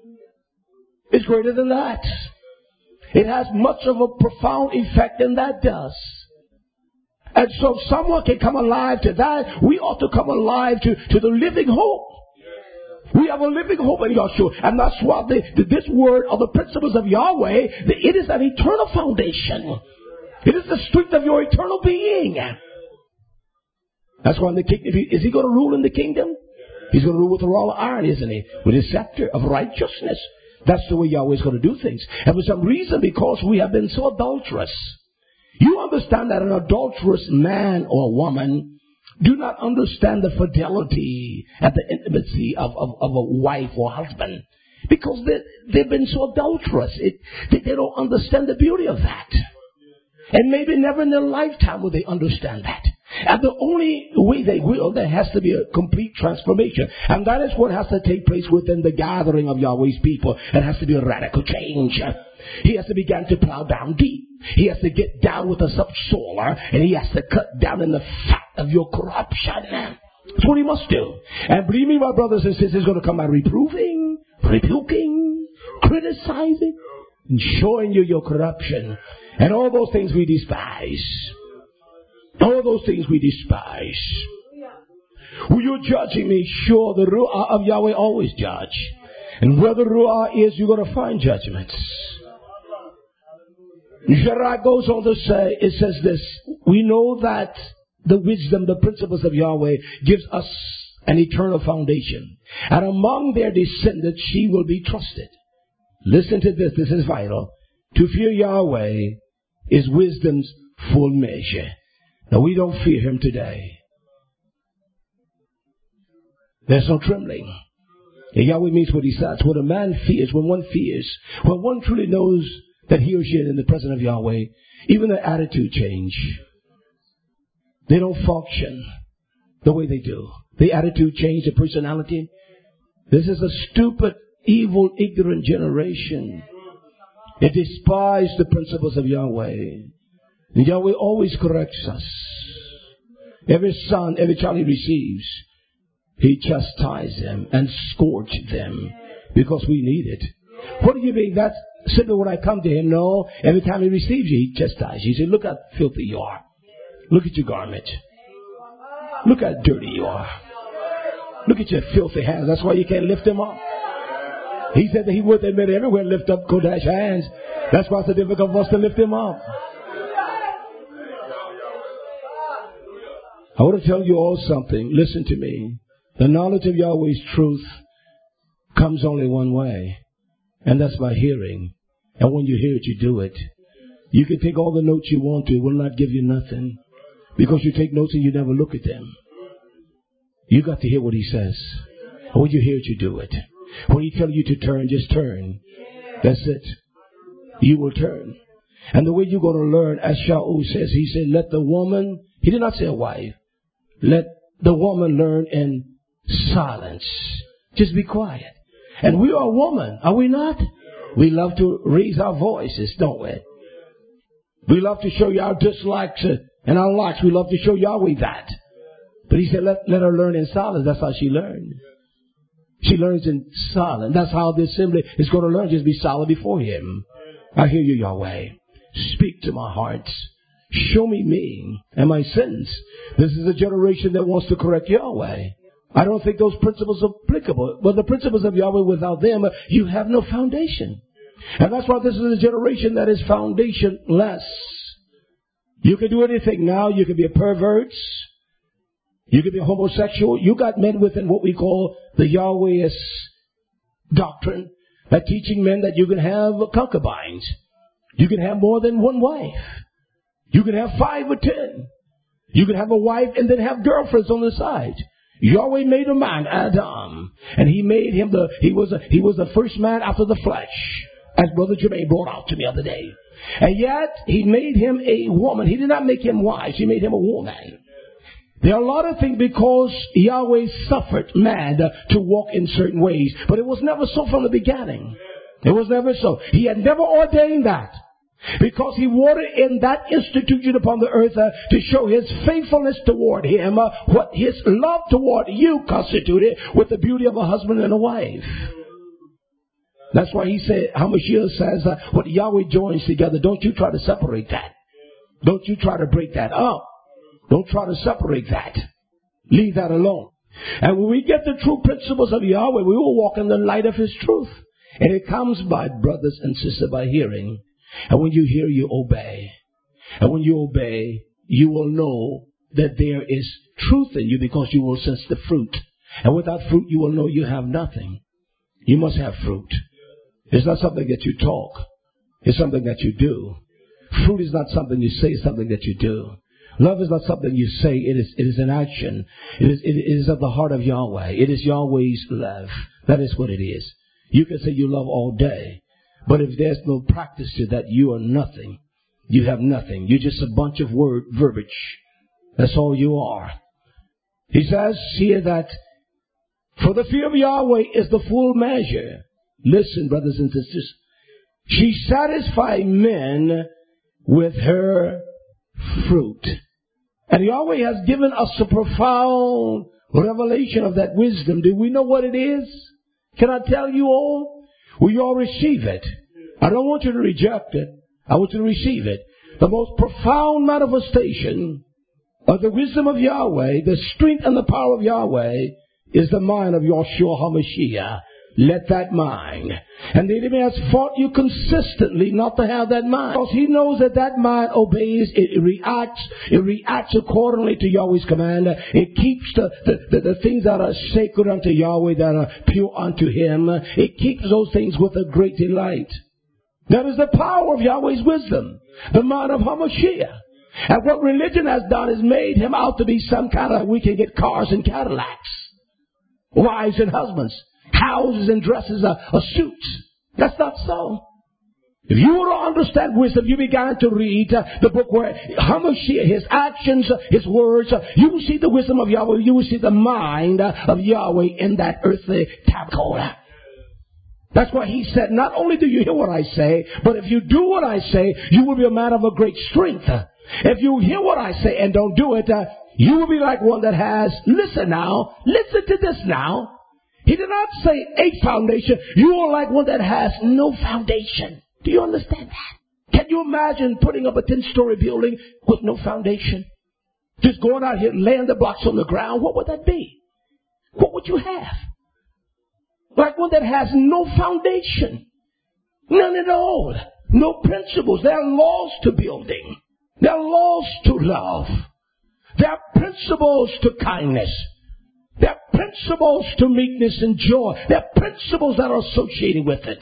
It's greater than that. It has much of a profound effect than that does. And so if someone can come alive to that, we ought to come alive to the living hope. We have a living hope in Yahshua. And that's why this word or the principles of Yahweh, it is an eternal foundation. It is the strength of your eternal being. That's why in the kingdom, is he going to rule in the kingdom? He's going to rule with a rod of iron, isn't he? With his scepter of righteousness. That's the way Yahweh is going to do things. And for some reason, because we have been so adulterous, you understand that an adulterous man or woman do not understand the fidelity and the intimacy of a wife or husband. Because they've been so adulterous. They don't understand the beauty of that. And maybe never in their lifetime will they understand that. And the only way they will, there has to be a complete transformation. And that is what has to take place within the gathering of Yahweh's people. It has to be a radical change. He has to begin to plow down deep. He has to get down with the subsoiler, and he has to cut down in the fat of your corruption. That's what he must do. And believe me, my brothers and sisters, he's going to come by reproving, rebuking, criticizing, and showing you your corruption. And all those things we despise. All those things we despise. When you're judging me, sure, the Ruah of Yahweh always judge. And where the Ruah is, you're going to find judgments. Jerah goes on to say, it says this, we know that the wisdom, the principles of Yahweh gives us an eternal foundation. And among their descendants, she will be trusted. Listen to this. This is vital. To fear Yahweh is wisdom's full measure. Now, we don't fear him today. There's no trembling. And Yahweh means what he says. What a man fears, when one truly knows that he or she is in the presence of Yahweh, even their attitude change. They don't function the way they do. The attitude change, the personality. This is a stupid, evil, ignorant generation. They despise the principles of Yahweh. And Yahweh always corrects us. Every son, every child he receives, he chastises them and scourges them because we need it. What do you mean? That's simply when I come to him. No, every time he receives you, he chastises you. He says, look how filthy you are. Look at your garment. Look how dirty you are. Look at your filthy hands. That's why you can't lift them up. He said that he would admit everywhere lift up Kodesh hands. That's why it's so difficult for us to lift them up. I want to tell you all something. Listen to me. The knowledge of Yahweh's truth comes only one way. And that's by hearing. And when you hear it, you do it. You can take all the notes you want to. It will not give you nothing. Because you take notes and you never look at them. You got to hear what he says. And when you hear it, you do it. When he tells you to turn, just turn. That's it. You will turn. And the way you're going to learn, as Shaul says, he said, let the woman, he did not say a wife, let the woman learn in silence. Just be quiet. And we are a woman, are we not? We love to raise our voices, don't we? We love to show you our dislikes and our likes. We love to show Yahweh that. But he said, let her learn in silence. That's how she learned. She learns in silence. That's how the assembly is going to learn. Just be silent before him. I hear you, Yahweh. Speak to my heart. Show me and my sins. This is a generation that wants to correct Yahweh. I don't think those principles are applicable. But the principles of Yahweh, without them, you have no foundation. And that's why this is a generation that is foundationless. You can do anything now. You can be a pervert. You can be a homosexual. You got men within what we call the Yahweh's doctrine, that teaching men that you can have concubines. You can have more than one wife. You can have 5 or 10. You can have a wife and then have girlfriends on the side. Yahweh made a man, Adam, and he made him he was the first man after the flesh, as Brother Jermaine brought out to me the other day. And yet he made him a woman. He did not make him wives. He made him a woman. There are a lot of things because Yahweh suffered man to walk in certain ways, but it was never so from the beginning. It was never so. He had never ordained that. Because he wanted in that institution upon the earth to show his faithfulness toward him, what his love toward you constituted with the beauty of a husband and a wife. That's why he said, Hamashiach says, what Yahweh joins together, don't you try to separate that. Don't you try to break that up. Don't try to separate that. Leave that alone. And when we get the true principles of Yahweh, we will walk in the light of his truth. And it comes by, brothers and sisters, by hearing. And when you hear, you obey. And when you obey, you will know that there is truth in you because you will sense the fruit. And without fruit, you will know you have nothing. You must have fruit. It's not something that you talk. It's something that you do. Fruit is not something you say, it's something that you do. Love is not something you say, it is an action. It is of the heart of Yahweh. It is Yahweh's love. That is what it is. You can say you love all day. But if there's no practice to that, you are nothing. You have nothing. You're just a bunch of verbiage. That's all you are. He says here that, for the fear of Yahweh is the full measure. Listen, brothers and sisters. She satisfied men with her fruit. And Yahweh has given us a profound revelation of that wisdom. Do we know what it is? Can I tell you all? Will you all receive it? I don't want you to reject it. I want you to receive it. The most profound manifestation of the wisdom of Yahweh, the strength and the power of Yahweh, is the mind of Yahshua HaMashiach. Let that mind. And the enemy has fought you consistently not to have that mind. Because he knows that that mind obeys, it reacts accordingly to Yahweh's command. It keeps the things that are sacred unto Yahweh, that are pure unto Him. It keeps those things with a great delight. That is the power of Yahweh's wisdom. The mind of HaMashiach. And what religion has done is made him out to be some kind of, we can get cars and Cadillacs, wives and husbands, houses and dresses, suits. That's not so. If you were to understand wisdom, you began to read the book where HaMashiach, his actions, his words, you will see the wisdom of Yahweh, you will see the mind of Yahweh in that earthly tabernacle. That's why he said, not only do you hear what I say, but if you do what I say, you will be a man of a great strength. If you hear what I say and don't do it, you will be like one that has, listen to this now. He did not say a foundation. You are like one that has no foundation. Do you understand that? Can you imagine putting up a 10-story building with no foundation? Just going out here and laying the blocks on the ground? What would that be? What would you have? Like one that has no foundation. None at all. No principles. There are laws to building. There are laws to love. There are principles to kindness. There are principles to meekness and joy. There are principles that are associated with it.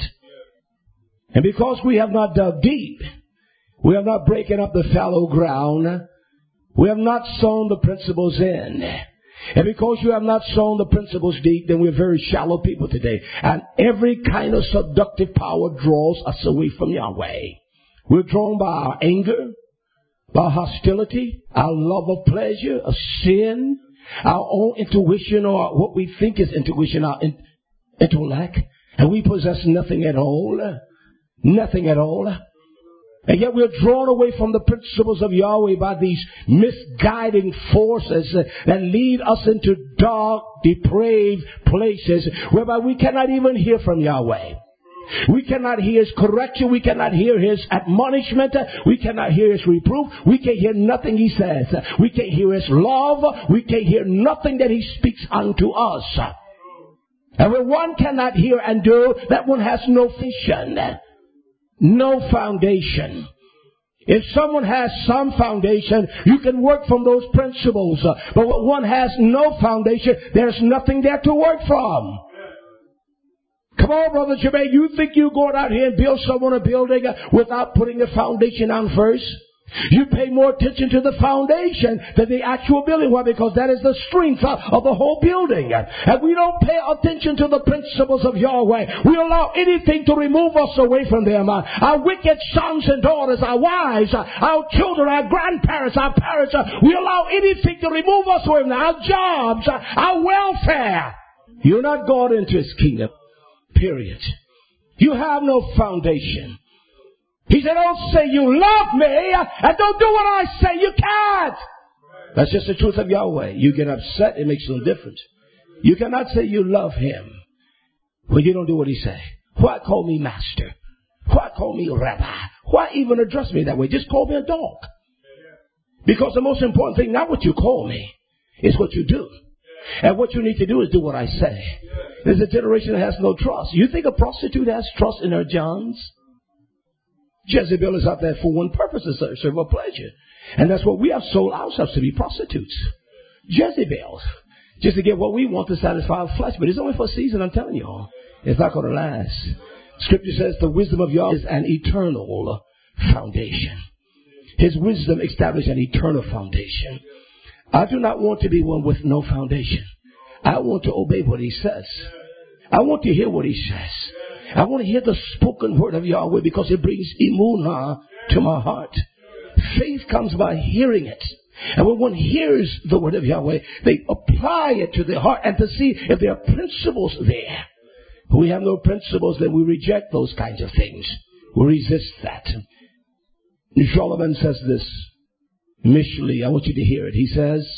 And because we have not dug deep, we have not broken up the fallow ground, we have not sown the principles in. And because you have not sown the principles deep, then we're very shallow people today. And every kind of seductive power draws us away from Yahweh. We're drawn by our anger, by hostility, our love of pleasure, of sin, our own intuition, or what we think is intuition, our intellect. And we possess nothing at all. Nothing at all. And yet we're drawn away from the principles of Yahweh by these misguiding forces that lead us into dark, depraved places whereby we cannot even hear from Yahweh. We cannot hear His correction. We cannot hear His admonishment. We cannot hear His reproof. We can't hear nothing He says. We can't hear His love. We can't hear nothing that He speaks unto us. And when one cannot hear and do, that one has no vision. No foundation. If someone has some foundation, you can work from those principles. But when one has no foundation, there's nothing there to work from. Come on, Brother Jermaine, you think you're going out here and build someone a building without putting the foundation on first? You pay more attention to the foundation than the actual building. Why? Because that is the strength of the whole building. And we don't pay attention to the principles of Yahweh. We allow anything to remove us away from them. Our wicked sons and daughters, our wives, our children, our grandparents, our parents. We allow anything to remove us away from them. Our jobs, our welfare. You're not God into His kingdom. Period. You have no foundation. He said, don't say you love me and don't do what I say. You can't. That's just the truth of Yahweh. You get upset, it makes no difference. You cannot say you love Him when you don't do what He says. Why call me master? Why call me rabbi? Why even address me that way? Just call me a dog. Because the most important thing, not what you call me, is what you do. And what you need to do is do what I say. There's a generation that has no trust. You think a prostitute has trust in her Johns? Jezebel is out there for one purpose, to serve her pleasure. And that's what we have sold ourselves to be, prostitutes. Jezebels. Just to get what we want to satisfy our flesh. But it's only for a season, I'm telling you all. It's not going to last. Scripture says the wisdom of Yahweh is an eternal foundation. His wisdom established an eternal foundation. I do not want to be one with no foundation. I want to obey what He says. I want to hear what He says. I want to hear the spoken word of Yahweh because it brings emunah to my heart. Faith comes by hearing it. And when one hears the word of Yahweh, they apply it to their heart and to see if there are principles there. If we have no principles, then we reject those kinds of things. resist that. Solomon says this, Mishli, I want you to hear it. He says,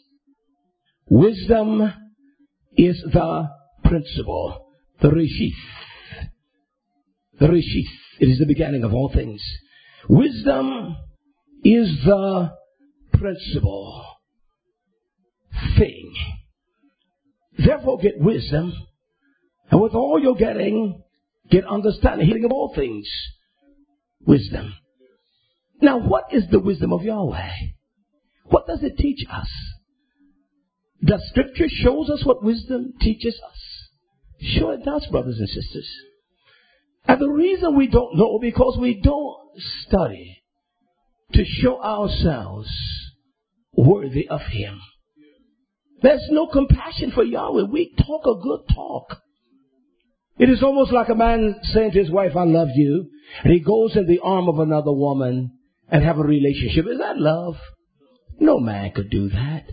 wisdom is the principle, the reshith. The reshith, it is the beginning of all things. Wisdom is the principal thing. Therefore get wisdom, and with all you're getting, get understanding, healing of all things. Wisdom. Now, what is the wisdom of Yahweh? What does it teach us? Does Scripture shows us what wisdom teaches us? Sure it does, brothers and sisters. And the reason we don't know, because we don't study to show ourselves worthy of Him. There's no compassion for Yahweh. We talk a good talk. It is almost like a man saying to his wife, I love you, and he goes in the arm of another woman and have a relationship. Is that love? No man could do that.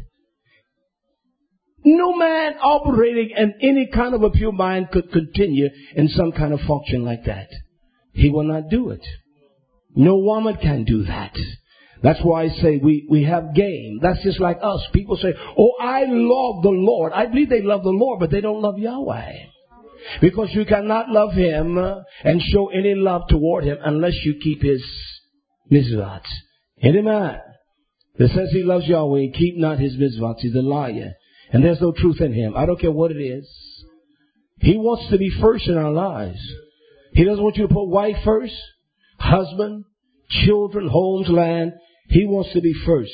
No man operating in any kind of a pure mind could continue in some kind of function like that. He will not do it. No woman can do that. That's why I say we have game. That's just like us. People say, oh, I love the Lord. I believe they love the Lord, but they don't love Yahweh. Because you cannot love Him and show any love toward Him unless you keep His mitzvot. Any man that says he loves Yahweh and keep not His mitzvot, he's a liar. And there's no truth in him. I don't care what it is. He wants to be first in our lives. He doesn't want you to put wife first, husband, children, homes, land. He wants to be first.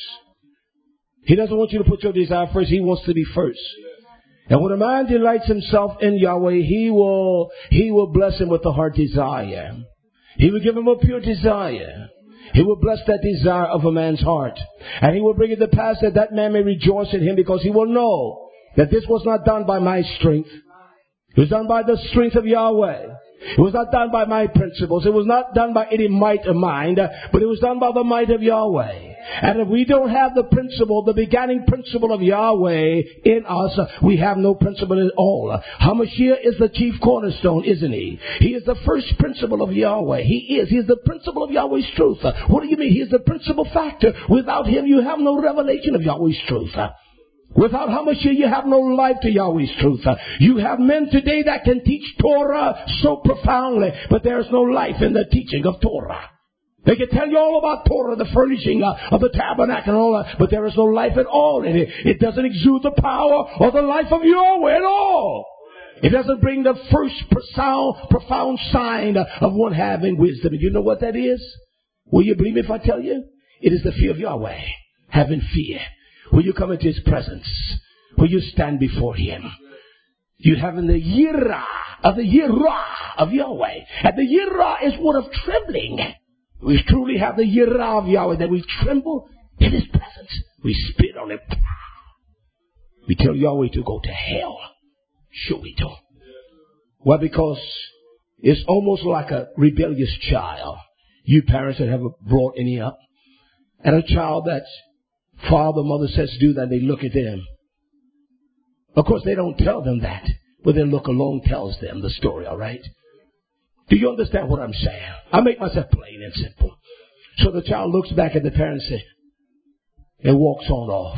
He doesn't want you to put your desire first. He wants to be first. And when a man delights himself in Yahweh, He will bless him with the heart desire. He will give him a pure desire. He will bless that desire of a man's heart. And He will bring it to pass that that man may rejoice in Him, because he will know that this was not done by my strength. It was done by the strength of Yahweh. It was not done by my principles. It was not done by any might of mine, but it was done by the might of Yahweh. And if we don't have the principle, the beginning principle of Yahweh in us, we have no principle at all. HaMashiach is the chief cornerstone, isn't He? He is the first principle of Yahweh. He is the principle of Yahweh's truth. What do you mean? He is the principal factor. Without Him, you have no revelation of Yahweh's truth. Without HaMashiach, you have no life to Yahweh's truth. You have men today that can teach Torah so profoundly, but there is no life in the teaching of Torah. They can tell you all about Torah, the furnishing of the tabernacle and all that, but there is no life at all in it. It doesn't exude the power or the life of Yahweh at all. It doesn't bring the first profound sign of one having wisdom. And you know what that is? Will you believe me if I tell you? It is the fear of Yahweh. Having fear. When you come into His presence, when you stand before Him, you having the yirah of Yahweh. And the yirah is one of trembling. We truly have the yirah of Yahweh, that we tremble in His presence. We spit on Him. We tell Yahweh to go to hell. Sure we do. Well, because it's almost like a rebellious child. You parents that have brought any up. And a child that's father, mother says do that, they look at them. Of course, they don't tell them that, but their look alone tells them the story, all right? Do you understand what I'm saying? I make myself plain and simple. So the child looks back at the parents and walks on off.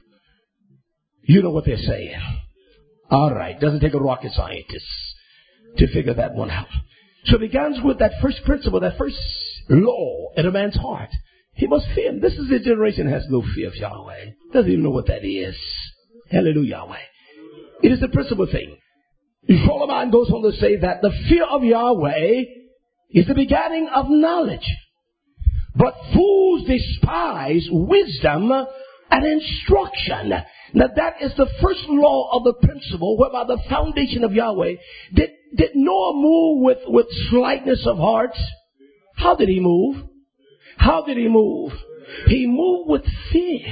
You know what they're saying. All right, doesn't take a rocket scientist to figure that one out. So it begins with that first principle, that first law in a man's heart. He must fear Him. This is a generation that has no fear of Yahweh. Doesn't even know what that is. Hallelujah, Yahweh. It is the principal thing. Solomon goes on to say that the fear of Yahweh is the beginning of knowledge. But fools despise wisdom and instruction. Now that is the first law of the principle whereby the foundation of Yahweh. Did Noah move with slightness of heart? How did he move? How did he move? He moved with fear.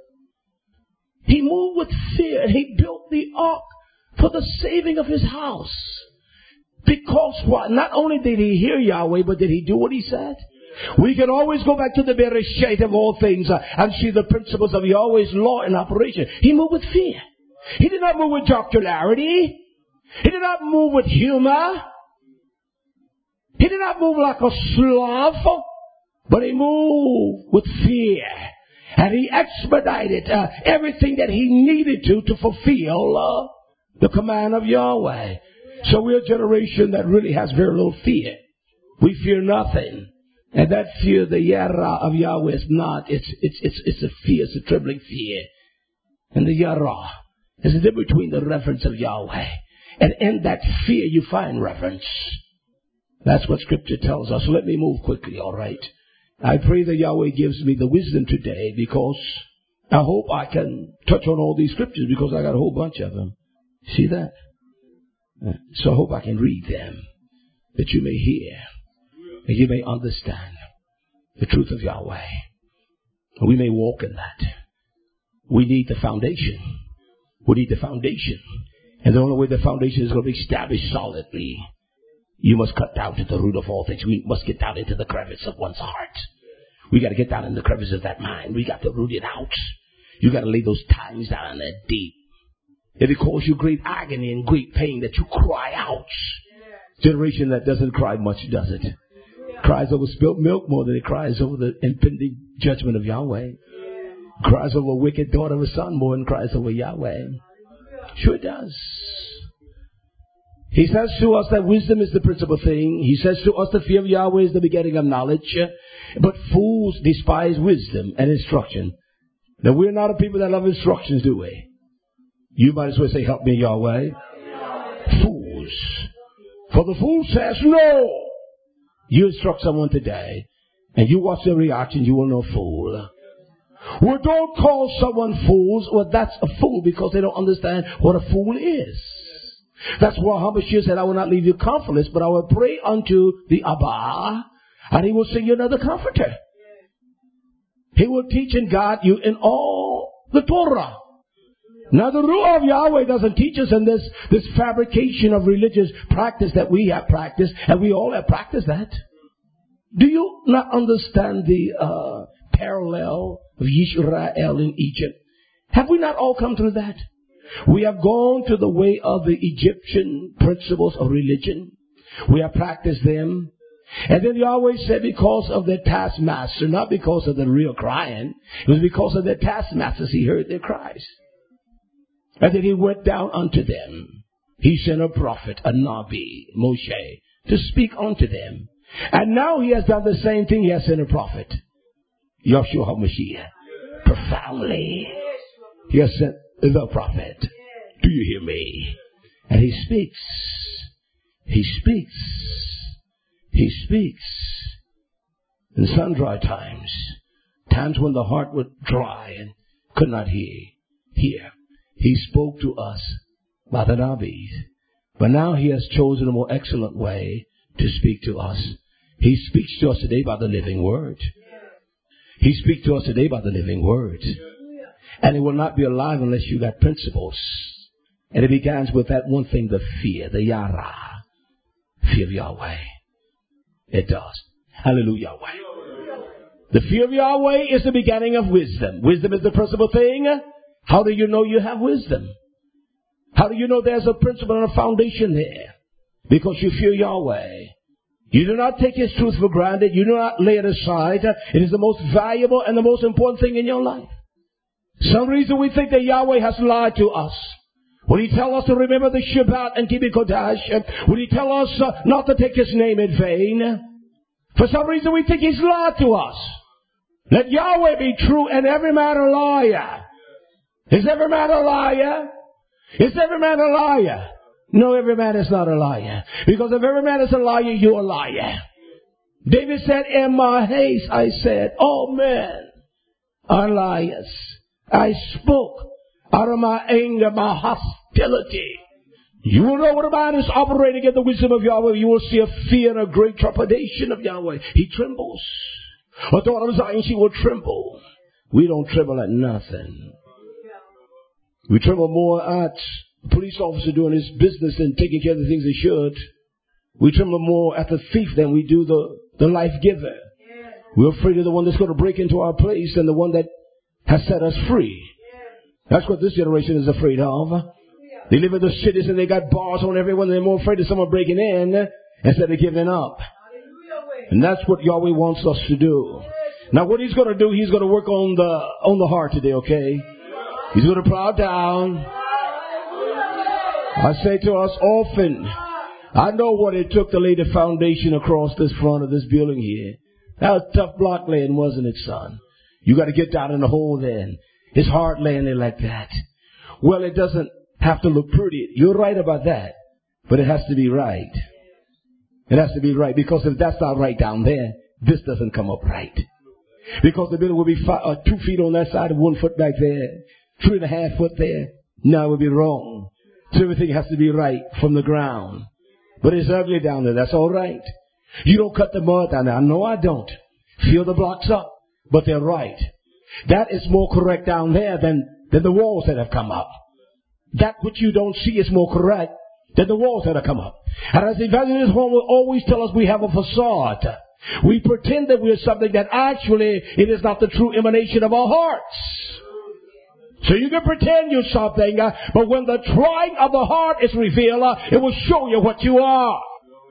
He moved with fear. He built the ark for the saving of his house. Because what? Not only did he hear Yahweh, but did he do what He said? We can always go back to the Bereshit of all things and see the principles of Yahweh's law in operation. He moved with fear. He did not move with jocularity. He did not move with humor. He did not move like a sloth, but he moved with fear. And he expedited everything that he needed to fulfill the command of Yahweh. So we're a generation that really has very little fear. We fear nothing. And that fear, the yara of Yahweh, is not. It's a fear. It's a trembling fear. And the yara is the difference between the reverence of Yahweh. And in that fear you find reverence. That's what Scripture tells us. Let me move quickly, all right? I pray that Yahweh gives me the wisdom today, because I hope I can touch on all these Scriptures, because I got a whole bunch of them. See that? So I hope I can read them, that you may hear, and you may understand the truth of Yahweh. And we may walk in that. We need the foundation. We need the foundation. And the only way the foundation is going to be established solidly, you must cut down to the root of all things. We must get down into the crevice of one's heart. We got to get down in the crevice of that mind. We got to root it out. You got to lay those times down there deep. If it causes you great agony and great pain, that you cry out. Generation that doesn't cry much, does it? Cries over spilt milk more than it cries over the impending judgment of Yahweh. Cries over a wicked daughter of a son more than cries over Yahweh. Sure it does. He says to us that wisdom is the principal thing. He says to us the fear of Yahweh is the beginning of knowledge. But fools despise wisdom and instruction. Now, we're not a people that love instructions, do we? You might as well say, help me, Yahweh. Fools. For the fool says no. You instruct someone today, and you watch their reaction, you will know fool. Well, don't call someone fools. Well, that's a fool, because they don't understand what a fool is. That's why Habakkuk said, I will not leave you comfortless, but I will pray unto the Abba, and he will send you another comforter. He will teach and guide you in all the Torah. Now, the rule of Yahweh doesn't teach us in this fabrication of religious practice that we have practiced, and we all have practiced that. Do you not understand the parallel of Israel in Egypt? Have we not all come through that? We have gone to the way of the Egyptian principles of religion. We have practiced them. And then Yahweh said, because of their taskmaster, not because of the real crying, it was because of their taskmasters he heard their cries. And then he went down unto them. He sent a prophet, a Nabi, Moshe, to speak unto them. And now he has done the same thing. He has sent a prophet, Yahshua HaMashiach, profoundly. He has sent the prophet. Do you hear me? And he speaks. He speaks. He speaks. In sundry times. Times when the heart was dry and could not hear. He spoke to us by the Nabis. But now he has chosen a more excellent way to speak to us. He speaks to us today by the living word. He speaks to us today by the living word. And it will not be alive unless you got principles. And it begins with that one thing, the fear, the yara. Fear of Yahweh. It does. Hallelujah, Yahweh. The fear of Yahweh is the beginning of wisdom. Wisdom is the principal thing. How do you know you have wisdom? How do you know there's a principle and a foundation there? Because you fear Yahweh. You do not take His truth for granted. You do not lay it aside. It is the most valuable and the most important thing in your life. Some reason we think that Yahweh has lied to us. When He tells us to remember the Shabbat and keep it Kodesh, when He tells us not to take His name in vain, for some reason we think He's lied to us. Let Yahweh be true and every man a liar. Is every man a liar? Is every man a liar? No, every man is not a liar. Because if every man is a liar, you're a liar. David said, in my haste, I said, all men are liars. I spoke out of my anger, my hostility. You will know when a man is operating in the wisdom of Yahweh. You will see a fear and a great trepidation of Yahweh. He trembles. A daughter of Zion, she will tremble. We don't tremble at nothing. We tremble more at a police officer doing his business and taking care of the things he should. We tremble more at the thief than we do the life giver. We're afraid of the one that's going to break into our place than the one that has set us free. That's what this generation is afraid of. They live in the cities and they got bars on everyone. They're more afraid of someone breaking in instead of giving up. And that's what Yahweh wants us to do. Now what He's going to do, He's going to work on the heart today, okay? He's going to plow down. I say to us often, I know what it took to lay the foundation across this front of this building here. That was tough block laying, wasn't it, son? You got to get down in the hole then. It's hard laying there like that. Well, it doesn't have to look pretty. You're right about that. But it has to be right. It has to be right. Because if that's not right down there, this doesn't come up right. Because the building will be 2 feet on that side and 1 foot back there. 3.5 foot there. No, it would be wrong. So everything has to be right from the ground. But it's ugly down there. That's all right. You don't cut the mud down there. No, I don't. Fill the blocks up. But they're right. That is more correct down there than the walls that have come up. That which you don't see is more correct than the walls that have come up. And as Evangelist Horn will always tell us, we have a facade. We pretend that we're something that actually it is not the true emanation of our hearts. So you can pretend you're something, but when the trying of the heart is revealed, it will show you what you are.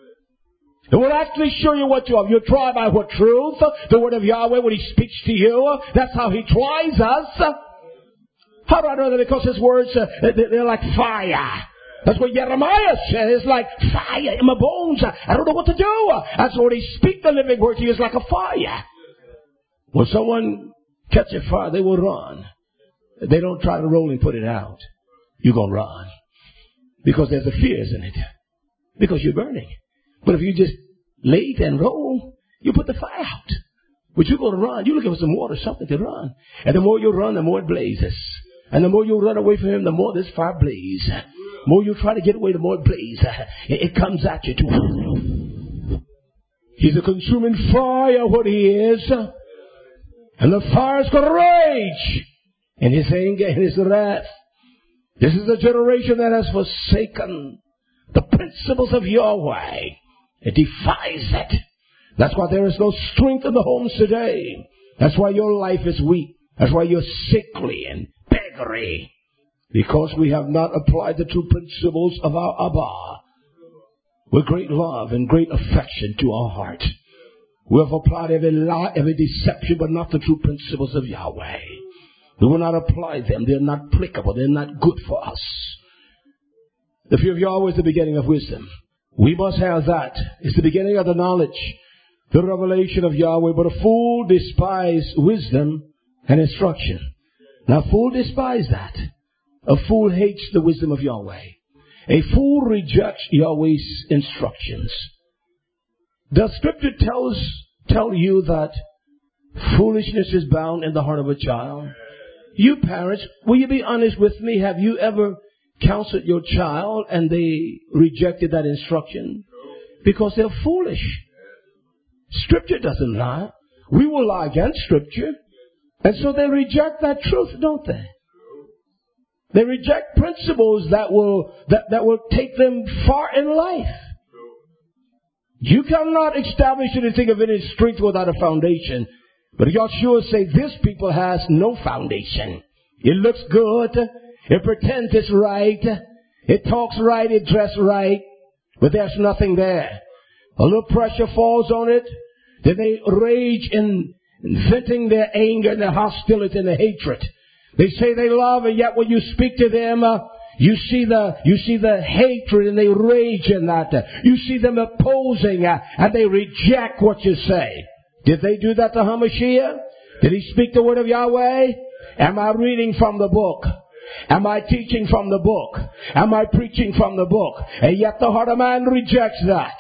It will actually show you what you are. You're tried by what truth? The word of Yahweh when He speaks to you. That's how He tries us. How do I know that? Because His words, they're like fire. That's what Jeremiah said. It's like fire in my bones. I don't know what to do. That's when He speaks the living word to you. It's like a fire. When someone catches fire, they will run. They don't try to roll and put it out. You're going to run. Because there's a fear, isn't it? Because you're burning. But if you just lay and roll, you put the fire out. But you're going to run. You're looking for some water, something to run. And the more you run, the more it blazes. And the more you run away from Him, the more this fire blazes. The more you try to get away, the more it blazes. It comes at you too. He's a consuming fire, what He is. And the fire's going to rage in His anger and His wrath. This is a generation that has forsaken the principles of Yahweh. It defies it. That's why there is no strength in the homes today. That's why your life is weak. That's why you're sickly and beggarly. Because we have not applied the true principles of our Abba with great love and great affection to our heart. We have applied every lie, every deception, but not the true principles of Yahweh. We will not apply them. They're not applicable. They're not good for us. The fear of Yahweh is the beginning of wisdom. We must have that. It's the beginning of the knowledge, the revelation of Yahweh. But a fool despises wisdom and instruction. Now, a fool despises that. A fool hates the wisdom of Yahweh. A fool rejects Yahweh's instructions. Does Scripture tell you that foolishness is bound in the heart of a child? You parents, will you be honest with me? Have you ever counseled your child and they rejected that instruction? Because they're foolish. Scripture doesn't lie. We will lie against Scripture. And so they reject that truth, don't they? They reject principles that will take them far in life. You cannot establish anything of any strength without a foundation. But Yahshua say this people has no foundation. It looks good. It pretends it's right. It talks right. It dresses right. But there's nothing there. A little pressure falls on it. Then they rage in venting their anger and their hostility and their hatred. They say they love, and yet when you speak to them, you see the hatred, and they rage in that. You see them opposing, and they reject what you say. Did they do that to Hamashiach? Did he speak the word of Yahweh? Am I reading from the book? Am I teaching from the book? Am I preaching from the book? And yet the heart of man rejects that.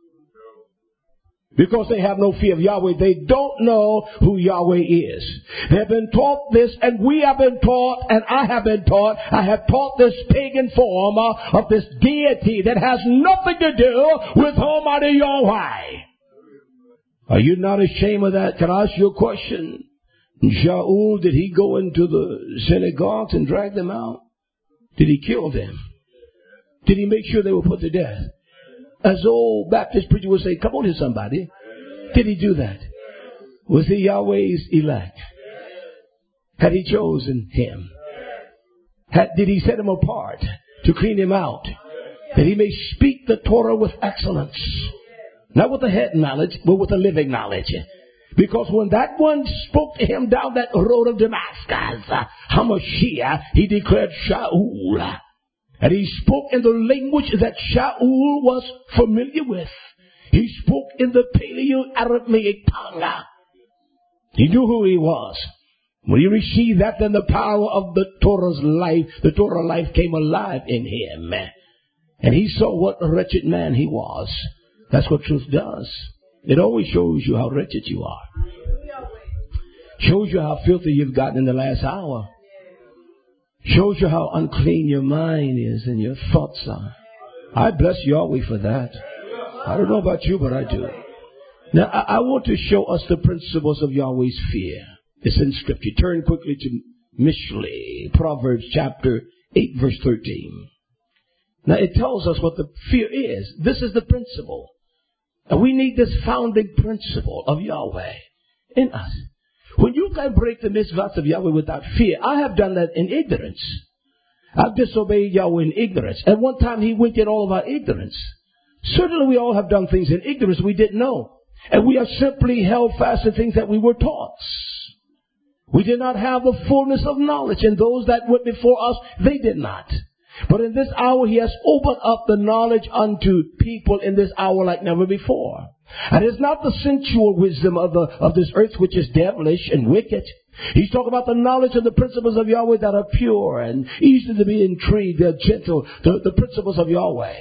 Because they have no fear of Yahweh. They don't know who Yahweh is. They've been taught this, and we have been taught, and I have been taught. I have taught this pagan form of this deity that has nothing to do with Almighty Yahweh. Are you not ashamed of that? Can I ask you a question? Shaul, did he go into the synagogues and drag them out? Did he kill them? Did he make sure they were put to death? As old Baptist preacher would say, come on here somebody. Did he do that? Was he Yahweh's elect? Had he chosen him? Did he set him apart to clean him out? That he may speak the Torah with excellence. Not with the head knowledge, but with the living knowledge. Because when that one spoke to him down that road of Damascus, Hamashiach, he declared Shaul. And he spoke in the language that Shaul was familiar with. He spoke in the Paleo-Aramaic tongue. He knew who he was. When he received that, then the power of the Torah's life, the Torah life came alive in him. And he saw what a wretched man he was. That's what truth does. It always shows you how wretched you are. Shows you how filthy you've gotten in the last hour. Shows you how unclean your mind is and your thoughts are. I bless Yahweh for that. I don't know about you, but I do. Now, I want to show us the principles of Yahweh's fear. It's in Scripture. Turn quickly to Mishlei, Proverbs chapter 8, verse 13. Now, it tells us what the fear is. This is the principle. And we need this founding principle of Yahweh in us. When you can break the mitzvahs of Yahweh without fear, I have done that in ignorance. I've disobeyed Yahweh in ignorance. At one time, he winked at all of our ignorance. Certainly, we all have done things in ignorance we didn't know. And we have simply held fast to things that we were taught. We did not have the fullness of knowledge, and those that went before us, they did not. But in this hour, he has opened up the knowledge unto people in this hour like never before. And it's not the sensual wisdom of this earth which is devilish and wicked. He's talking about the knowledge of the principles of Yahweh that are pure and easy to be intrigued. They're gentle. The principles of Yahweh.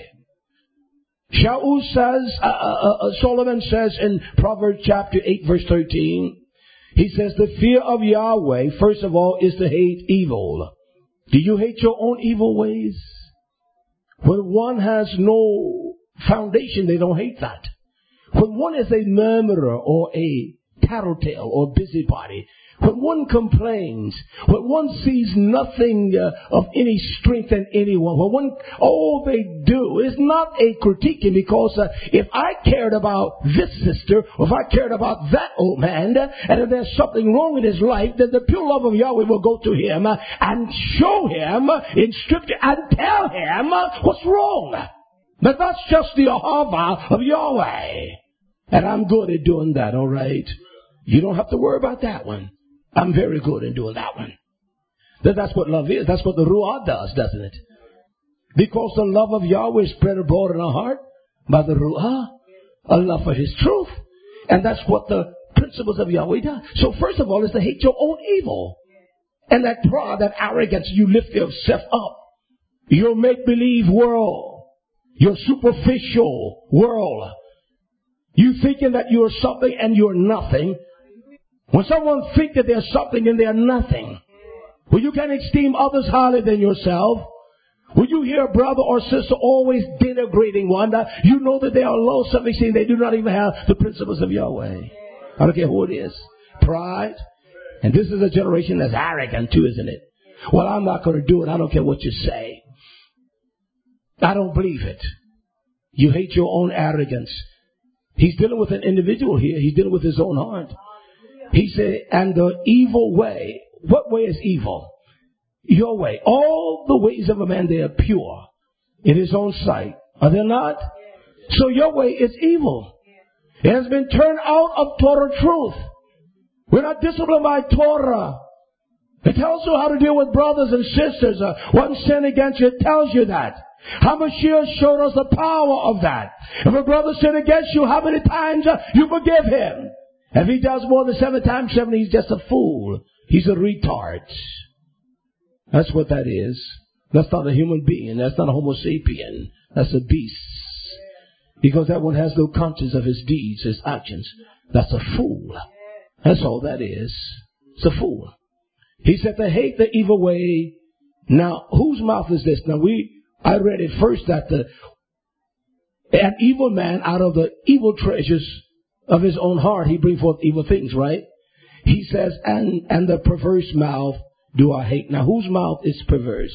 Shaul says, Solomon says in Proverbs chapter 8 verse 13, he says the fear of Yahweh, first of all, is to hate evil. Do you hate your own evil ways? When one has no foundation, they don't hate that. When one is a murmurer or a tattletale or busybody, when one complains, when one sees nothing of any strength in anyone, when one, all they do is not a critiquing, because if I cared about this sister, or if I cared about that old man, and if there's something wrong in his life, then the pure love of Yahweh will go to him and show him in Scripture and tell him what's wrong. But that's just the ahava of Yahweh. And I'm good at doing that, all right? You don't have to worry about that one. I'm very good in doing that one. That's what love is. That's what the Ruah does, doesn't it? Because the love of Yahweh is spread abroad in our heart by the Ruah, a love for His truth. And that's what the principles of Yahweh does. So first of all is to hate your own evil. And that pride, that arrogance, you lift yourself up. Your make-believe world. Your superficial world. You thinking that you're something and you're nothing. When someone thinks that they're something and they're nothing, when you can esteem others higher than yourself, when you hear a brother or sister always denigrating one, you know that they are low self-esteem. They do not even have the principles of Yahweh. I don't care who it is. Pride. And this is a generation that's arrogant too, isn't it? Well, I'm not going to do it. I don't care what you say. I don't believe it. You hate your own arrogance. He's dealing with an individual here. He's dealing with his own heart. He said, and the evil way. What way is evil? Your way. All the ways of a man, they are pure in his own sight. Are they not? So your way is evil. It has been turned out of Torah truth. We're not disciplined by Torah. It tells you how to deal with brothers and sisters. One sin against you, it tells you that. Hamashiach showed us the power of that. If a brother sin against you, how many times you forgive him? If he does more than 7 times 7, he's just a fool. He's a retard. That's what that is. That's not a human being. That's not a homo sapien. That's a beast. Because that one has no conscience of his deeds, his actions. That's a fool. That's all that is. It's a fool. He said to hate the evil way. Now, whose mouth is this? Now, I read it first that an evil man out of the evil treasures of his own heart, he brings forth evil things, right? He says, and the perverse mouth do I hate. Now, whose mouth is perverse?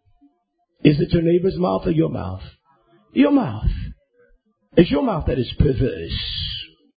Is it your neighbor's mouth or your mouth? Your mouth. It's your mouth that is perverse.